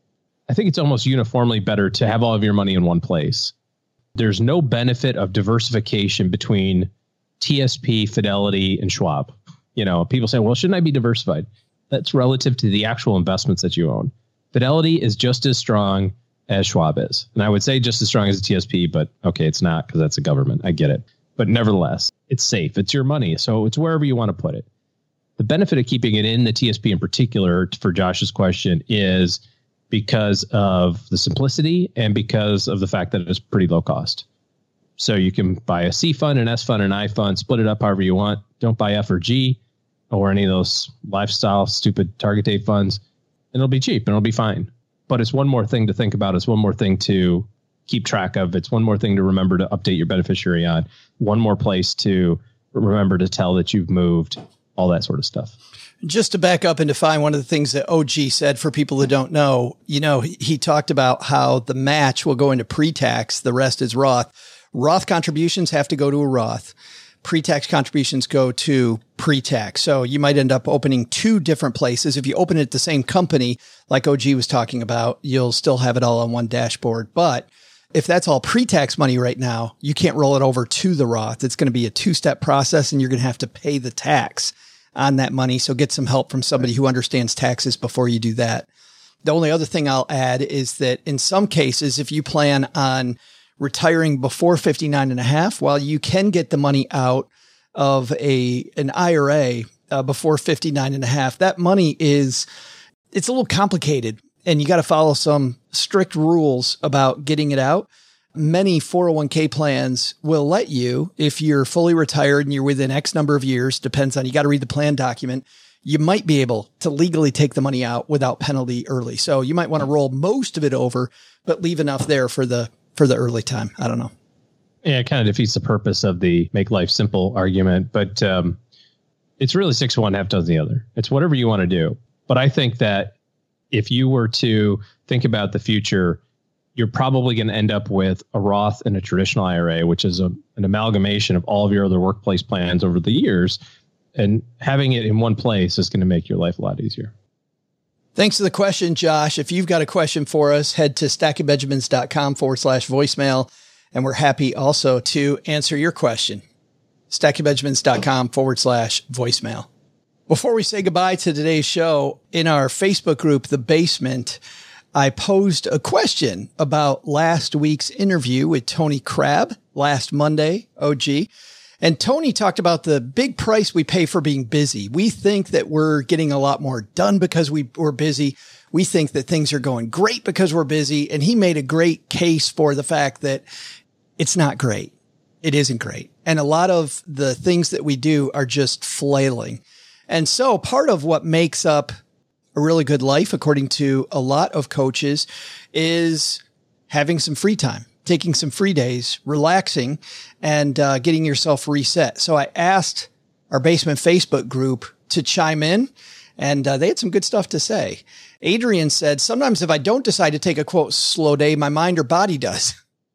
I think it's almost uniformly better to have all of your money in one place. There's no benefit of diversification between TSP, Fidelity, and Schwab. People say, well, shouldn't I be diversified? That's relative to the actual investments that you own. Fidelity is just as strong as Schwab is. And I would say just as strong as a TSP, but okay, it's not because that's a government. I get it. But nevertheless, it's safe. It's your money. So it's wherever you want to put it. The benefit of keeping it in the TSP in particular, for Josh's question, is because of the simplicity and because of the fact that it's pretty low cost. So you can buy a C fund, an S fund, an I fund, split it up however you want. Don't buy F or G or any of those lifestyle, stupid target date funds. And it'll be cheap and it'll be fine. But it's one more thing to think about. It's one more thing to keep track of. It's one more thing to remember to update your beneficiary on. One more place to remember to tell that you've moved, all that sort of stuff. Just to back up and define one of the things that OG said for people that don't know, he talked about how the match will go into pre-tax. The rest is Roth. Roth contributions have to go to a Roth. Pre-tax contributions go to pre-tax. So you might end up opening 2 different places. If you open it at the same company, like OG was talking about, you'll still have it all on one dashboard. But if that's all pre-tax money right now, you can't roll it over to the Roth. It's going to be a 2-step process and you're going to have to pay the tax on that money. So get some help from somebody who understands taxes before you do that. The only other thing I'll add is that in some cases, if you plan on retiring before 59 and a half, while you can get the money out of an IRA before 59 and a half, that money it's a little complicated. And you got to follow some strict rules about getting it out. Many 401k plans will let you, if you're fully retired and you're within X number of years, depends on, you got to read the plan document, you might be able to legally take the money out without penalty early. So you might want to roll most of it over, but leave enough there for the early time. I don't know. Yeah, it kind of defeats the purpose of the make life simple argument, but it's really 6 of one, half dozen the other. It's whatever you want to do. But I think that if you were to think about the future, you're probably going to end up with a Roth and a traditional IRA, which is an amalgamation of all of your other workplace plans over the years. And having it in one place is going to make your life a lot easier. Thanks for the question, Josh. If you've got a question for us, head to stackingbenjamins.com/voicemail. And we're happy also to answer your question. stackingbenjamins.com/voicemail. Before we say goodbye to today's show, in our Facebook group, The Basement, I posed a question about last week's interview with Tony Crabb last Monday, OG. And Tony talked about the big price we pay for being busy. We think that we're getting a lot more done because we're busy. We think that things are going great because we're busy. And he made a great case for the fact that it's not great. It isn't great. And a lot of the things that we do are just flailing. And so part of what makes up a really good life, according to a lot of coaches, is having some free time, taking some free days, relaxing, and getting yourself reset. So I asked our Basement Facebook group to chime in, and they had some good stuff to say. Adrian said, sometimes if I don't decide to take a, quote, slow day, my mind or body does.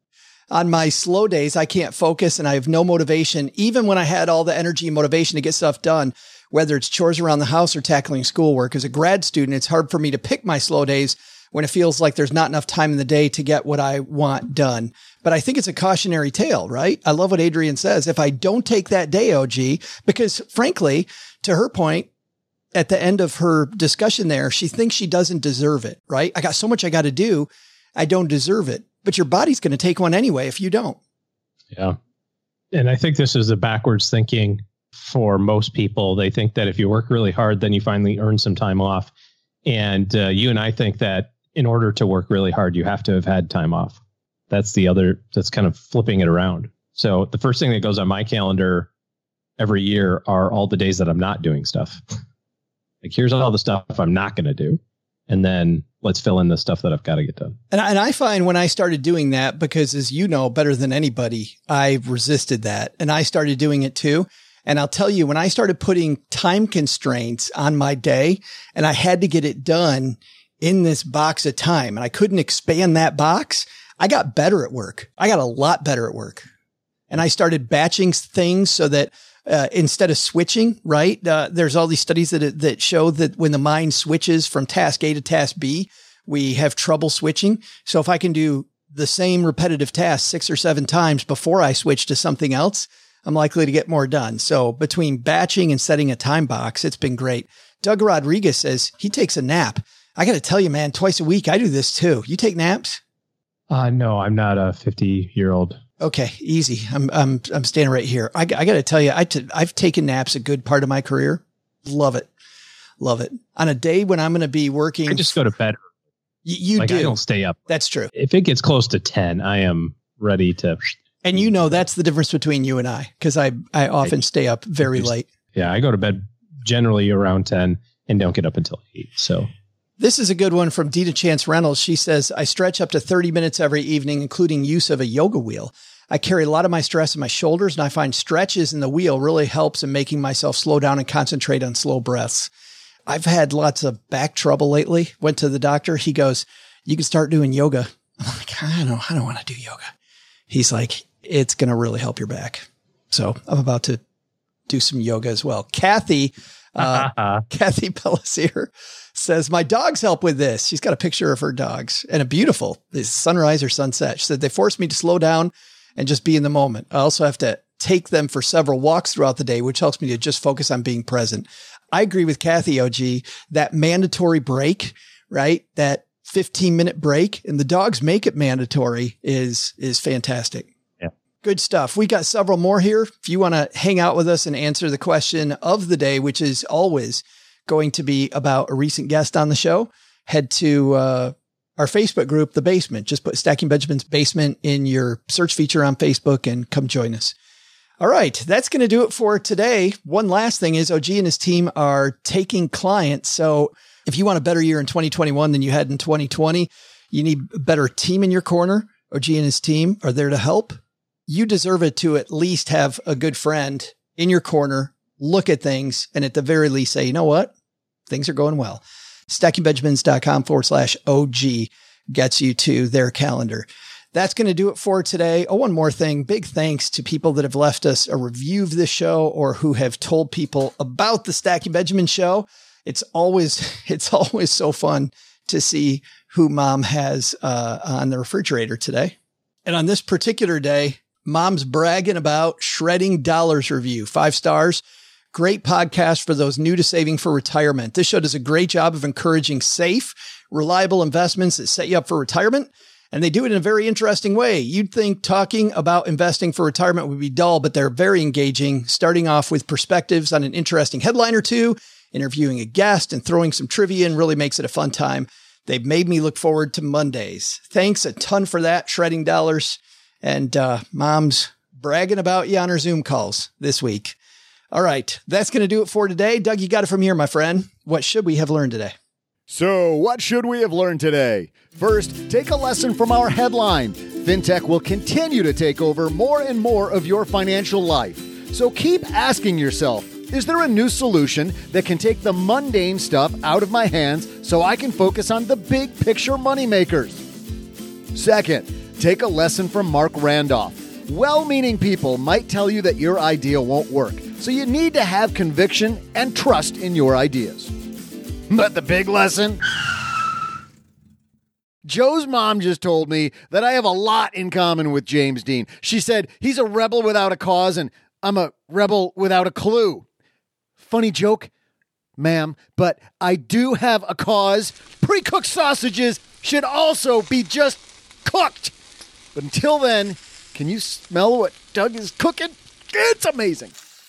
On my slow days, I can't focus and I have no motivation, even when I had all the energy and motivation to get stuff done. Whether it's chores around the house or tackling schoolwork. As a grad student, it's hard for me to pick my slow days when it feels like there's not enough time in the day to get what I want done. But I think it's a cautionary tale, right? I love what Adrian says. If I don't take that day, OG, because frankly, to her point, at the end of her discussion there, she thinks she doesn't deserve it, right? I got so much I got to do. I don't deserve it. But your body's going to take one anyway if you don't. Yeah. And I think this is a backwards thinking for most people. They think that if you work really hard, then you finally earn some time off. And you and I think that in order to work really hard, you have to have had time off. That's kind of flipping it around. So the first thing that goes on my calendar every year are all the days that I'm not doing stuff. Like, here's all the stuff I'm not going to do. And then let's fill in the stuff that I've got to get done. And I find when I started doing that, because as you know better than anybody, I resisted that. And I started doing it too. And I'll tell you, when I started putting time constraints on my day and I had to get it done in this box of time and I couldn't expand that box, I got better at work. I got a lot better at work. And I started batching things so that instead of switching, right? There's all these studies that show that when the mind switches from task A to task B, we have trouble switching. So if I can do the same repetitive task 6 or 7 times before I switch to something else, I'm likely to get more done. So between batching and setting a time box, it's been great. Doug Rodriguez says he takes a nap. I got to tell you, man, twice a week, I do this too. You take naps? No, I'm not a 50-year-old. Okay, easy. I'm standing right here. I got to tell you, I've taken naps a good part of my career. Love it. Love it. On a day when I'm going to be working. I just go to bed. You do. I don't stay up. That's true. If it gets close to 10, I am ready to. And you know, that's the difference between you and I, because I often stay up very late. Yeah, I go to bed generally around 10 and don't get up until 8. So this is a good one from Dita Chance Reynolds. She says, I stretch up to 30 minutes every evening, including use of a yoga wheel. I carry a lot of my stress in my shoulders, and I find stretches in the wheel really helps in making myself slow down and concentrate on slow breaths. I've had lots of back trouble lately. Went to the doctor. He goes, you can start doing yoga. I'm like, I don't want to do yoga. He's like, it's going to really help your back. So I'm about to do some yoga as well. Kathy Pellisier says, my dogs help with this. She's got a picture of her dogs and a beautiful sunrise or sunset. She said, they force me to slow down and just be in the moment. I also have to take them for several walks throughout the day, which helps me to just focus on being present. I agree with Kathy, OG, that mandatory break, right? That 15-minute break, and the dogs make it mandatory is fantastic. Yeah. Good stuff. We got several more here. If you want to hang out with us and answer the question of the day, which is always going to be about a recent guest on the show, head to our Facebook group, The Basement. Just put Stacking Benjamins Basement in your search feature on Facebook and come join us. All right. That's going to do it for today. One last thing is OG and his team are taking clients. So if you want a better year in 2021 than you had in 2020, you need a better team in your corner. OG and his team are there to help. You deserve it to at least have a good friend in your corner, look at things, and at the very least say, you know what? Things are going well. StackingBenjamins.com/OG gets you to their calendar. That's going to do it for today. Oh, one more thing. Big thanks to people that have left us a review of this show or who have told people about the Stacking Benjamin show. It's always so fun to see who Mom has on the refrigerator today. And on this particular day, Mom's bragging about Shredding Dollars review. 5 stars. Great podcast for those new to saving for retirement. This show does a great job of encouraging safe, reliable investments that set you up for retirement. And they do it in a very interesting way. You'd think talking about investing for retirement would be dull, but they're very engaging, starting off with perspectives on an interesting headline or two, interviewing a guest, and throwing some trivia in really makes it a fun time. They've made me look forward to Mondays. Thanks a ton for that, Shredding Dollars. And Mom's bragging about you on her Zoom calls this week. All right, that's going to do it for today. Doug, you got it from here, my friend. What should we have learned today? So, what should we have learned today? First, take a lesson from our headline. Fintech will continue to take over more and more of your financial life. So keep asking yourself, is there a new solution that can take the mundane stuff out of my hands so I can focus on the big picture moneymakers? Second, take a lesson from Mark Randolph. Well-meaning people might tell you that your idea won't work, so you need to have conviction and trust in your ideas. But the big lesson? Joe's mom just told me that I have a lot in common with James Dean. She said he's a rebel without a cause and I'm a rebel without a clue. Funny joke, ma'am, but I do have a cause. Pre-cooked sausages should also be just cooked. But until then, can you smell what Doug is cooking? It's amazing.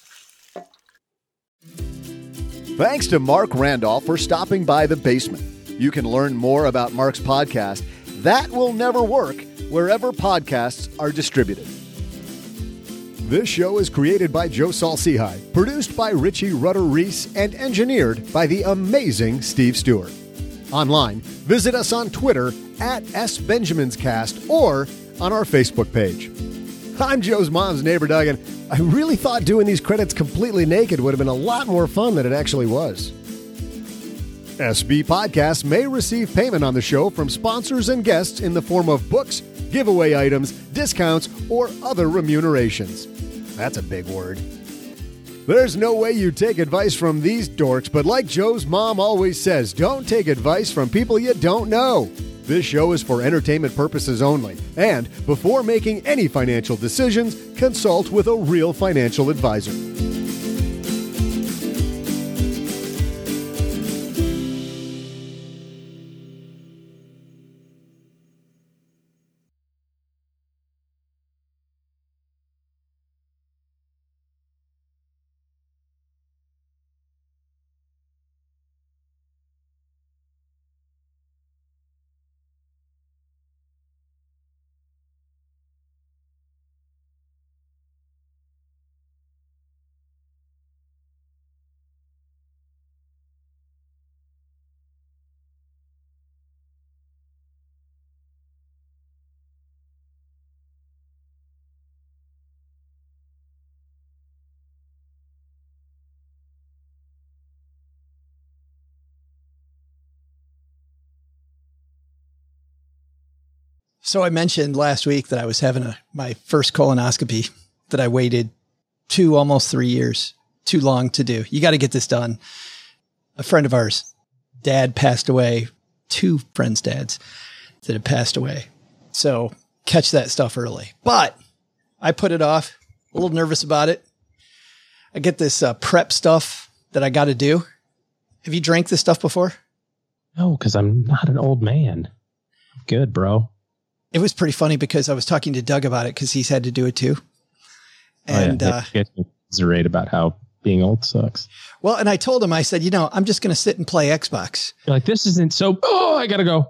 Thanks to Mark Randolph for stopping by the basement. You can learn more about Mark's podcast, That Will Never Work, wherever podcasts are distributed. This show is created by Joe Saul-Sehy, produced by Richie Rutter-Reese, and engineered by the amazing Steve Stewart. Online, visit us on Twitter at SBenjaminsCast or on our Facebook page. I'm Joe's mom's neighbor, Doug, and I really thought doing these credits completely naked would have been a lot more fun than it actually was. SB Podcasts may receive payment on the show from sponsors and guests in the form of books, giveaway items, discounts, or other remunerations. That's a big word. There's no way you take advice from these dorks, but like Joe's mom always says, don't take advice from people you don't know. This show is for entertainment purposes only, and before making any financial decisions, consult with a real financial advisor. So I mentioned last week that I was having my first colonoscopy that I waited almost 3 years, too long to do. You got to get this done. A friend of ours, dad passed away, 2 friends' dads that had passed away. So catch that stuff early. But I put it off, a little nervous about it. I get this prep stuff that I got to do. Have you drank this stuff before? No, because I'm not an old man. I'm good, bro. It was pretty funny because I was talking to Doug about it because he's had to do it too. And get commiserate about how being old sucks. Well, and I told him, I said, I'm just going to sit and play Xbox. You're like, this isn't so. Oh, I got to go.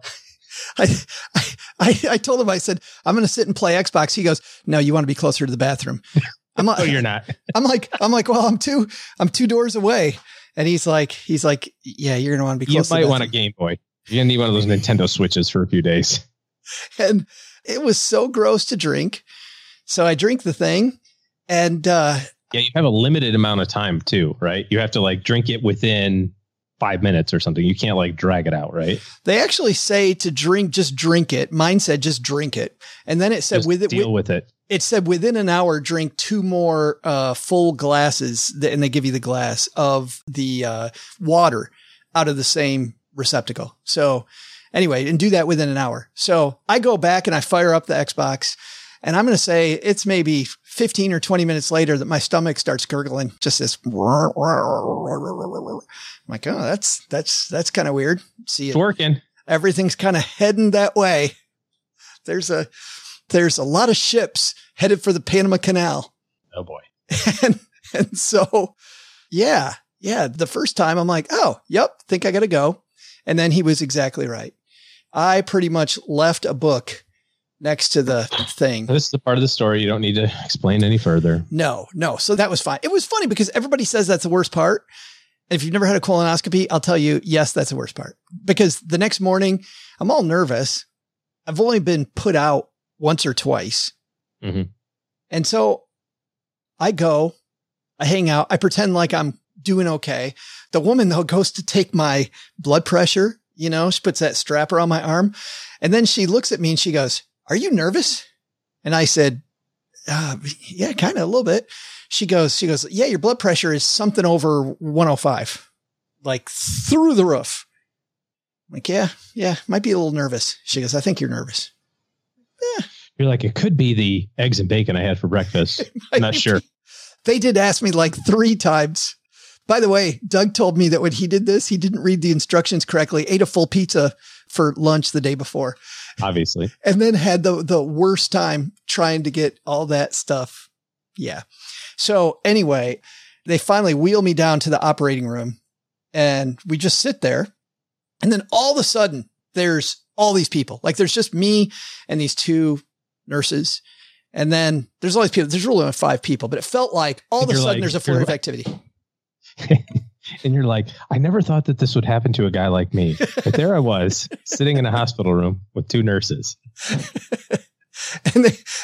I told him, I said, I'm going to sit and play Xbox. He goes, no, you want to be closer to the bathroom. I'm like, oh, you're not. I'm like, well, I'm 2 doors away. And he's like, yeah, you're going to want to be close. You might want a Game Boy. You're going to need one of those Nintendo Switches for a few days. And it was so gross to drink. So I drink the thing and, yeah, you have a limited amount of time too, right? You have to drink it within 5 minutes or something. You can't drag it out, right? They actually say to just drink it. Mine said, just drink it. And then it said deal with it. It said within an hour, drink 2 more full glasses, and they give you the glass of the water out of the same receptacle. So anyway, and do that within an hour. So I go back and I fire up the Xbox And I'm going to say it's maybe 15 or 20 minutes later that my stomach starts gurgling, just this. I'm like, oh, that's kind of weird. See, It's working. everything's kind of heading that way. There's a lot of ships headed for the Panama Canal. Oh boy. And so, yeah. The first time I'm like, oh, yep, think I got to go. And then he was exactly right. I pretty much left a book next to the thing. This is the part of the story you don't need to explain any further. No. So that was fine. It was funny because everybody says that's the worst part. If you've never had a colonoscopy, I'll tell you, yes, that's the worst part. Because the next morning, I'm all nervous. I've only been put out once or twice. Mm-hmm. And so I go, I hang out, I pretend like I'm doing okay. The woman, though, goes to take my blood pressure. She puts that strap around my arm. And then she looks at me and she goes, "Are you nervous?" And I said, yeah, kind of a little bit. She goes, "Yeah, your blood pressure is something over 105, like through the roof." I'm like, yeah, might be a little nervous. She goes, "I think you're nervous." Yeah. You're like, it could be the eggs and bacon I had for breakfast. I'm not sure. They did ask me like 3 times. By the way, Doug told me that when he did this, he didn't read the instructions correctly, ate a full pizza for lunch the day before. Obviously. And then had the worst time trying to get all that stuff. Yeah. So anyway, they finally wheel me down to the operating room and we just sit there. And then all of a sudden there's all these people. Like there's just me and these 2 nurses. And then there's all these people. There's really only 5 people, but it felt like all of a sudden there's a flurry of activity. And you're like, I never thought that this would happen to a guy like me. But there I was sitting in a hospital room with 2 nurses. And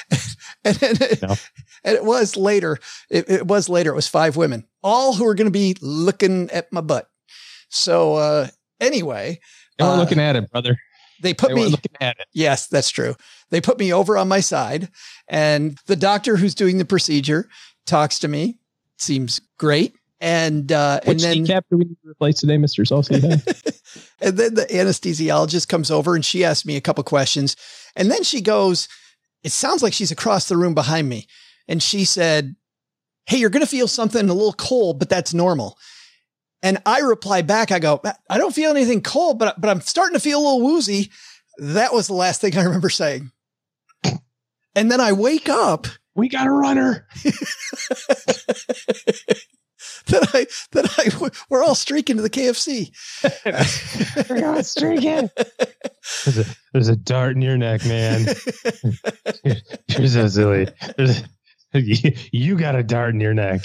it was later. It was later. It was 5 women, all who were going to be looking at my butt. So anyway, They were looking at it, brother. They were looking at it. Yes, that's true. They put me over on my side, and the doctor who's doing the procedure talks to me. Seems great. And then kneecap do we need to replace today, Mr. Salcedo? And then the anesthesiologist comes over and she asks me a couple questions. And then she goes, it sounds like she's across the room behind me. And she said, "Hey, you're going to feel something a little cold, but that's normal." And I reply back, I go, "I don't feel anything cold, but I'm starting to feel a little woozy." That was the last thing I remember saying. And then I wake up. We got a runner. We're all streaking to the KFC. We're all streaking. There's a dart in your neck, man. You're so silly. You got a dart in your neck.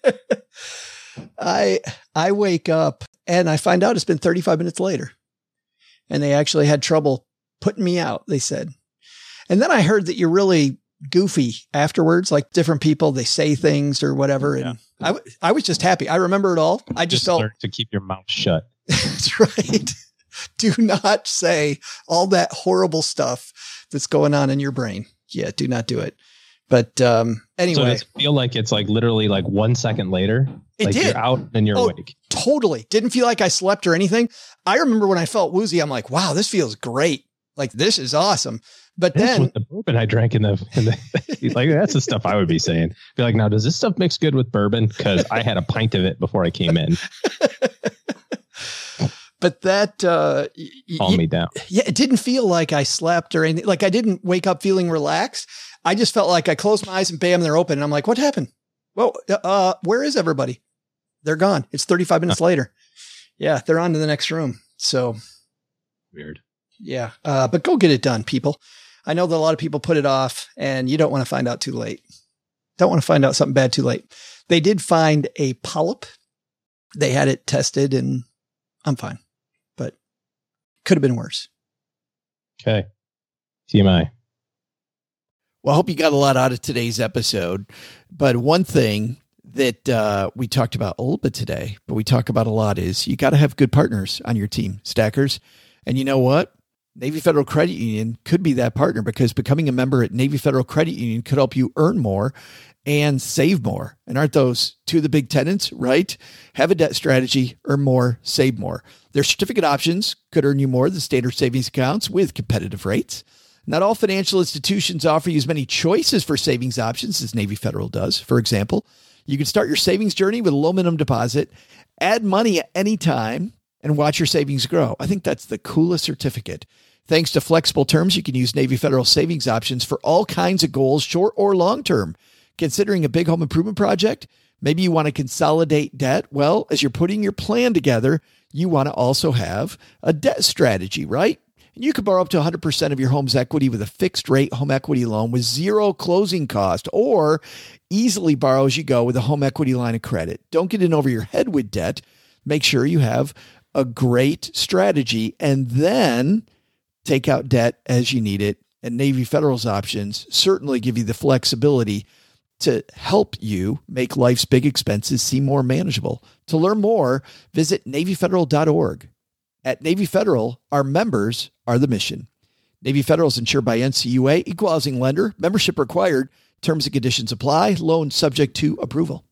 I wake up and I find out it's been 35 minutes later. And they actually had trouble putting me out, they said. And then I heard that you're really goofy afterwards, like different people, they say things or whatever. And I was just happy. I remember it all. I just felt learn to keep your mouth shut. That's right. Do not say all that horrible stuff that's going on in your brain. Yeah, do not do it. But anyway. So does it feel like it's like literally like 1 second later? It like did. You're out and you're awake. Totally. Didn't feel like I slept or anything. I remember when I felt woozy, I'm like, wow, this feels great. Like, this is awesome. But that's then what the bourbon I drank in the like, that's the stuff I would be saying. Be like, now, does this stuff mix good with bourbon? Because I had a pint of it before I came in. But that calmed me down. Yeah, it didn't feel like I slept or anything. Like I didn't wake up feeling relaxed. I just felt like I closed my eyes and bam, they're open. And I'm like, what happened? Well, where is everybody? They're gone. It's 35 minutes later. Yeah, they're on to the next room. So weird. Yeah, but go get it done, people. I know that a lot of people put it off, and you don't want to find out too late. Don't want to find out something bad too late. They did find a polyp. They had it tested, and I'm fine. But could have been worse. Okay. TMI. Well, I hope you got a lot out of today's episode. But one thing that we talked about a little bit today, but we talk about a lot, is you got to have good partners on your team, stackers. And you know what? Navy Federal Credit Union could be that partner, because becoming a member at Navy Federal Credit Union could help you earn more and save more. And aren't those 2 of the big tenets, right? Have a debt strategy, earn more, save more. Their certificate options could earn you more than standard savings accounts with competitive rates. Not all financial institutions offer you as many choices for savings options as Navy Federal does. For example, you can start your savings journey with a low minimum deposit, add money at any time, and watch your savings grow. I think that's the coolest certificate. Thanks to flexible terms, you can use Navy Federal savings options for all kinds of goals, short or long term. Considering a big home improvement project, maybe you want to consolidate debt. Well, as you're putting your plan together, you want to also have a debt strategy, right? And you can borrow up to 100% of your home's equity with a fixed rate home equity loan with zero closing cost, or easily borrow as you go with a home equity line of credit. Don't get in over your head with debt. Make sure you have a great strategy and then take out debt as you need it. And Navy Federal's options certainly give you the flexibility to help you make life's big expenses seem more manageable. To learn more, visit NavyFederal.org. At Navy Federal, our members are the mission. Navy Federal is insured by NCUA, equal housing lender, membership required, terms and conditions apply, loan subject to approval.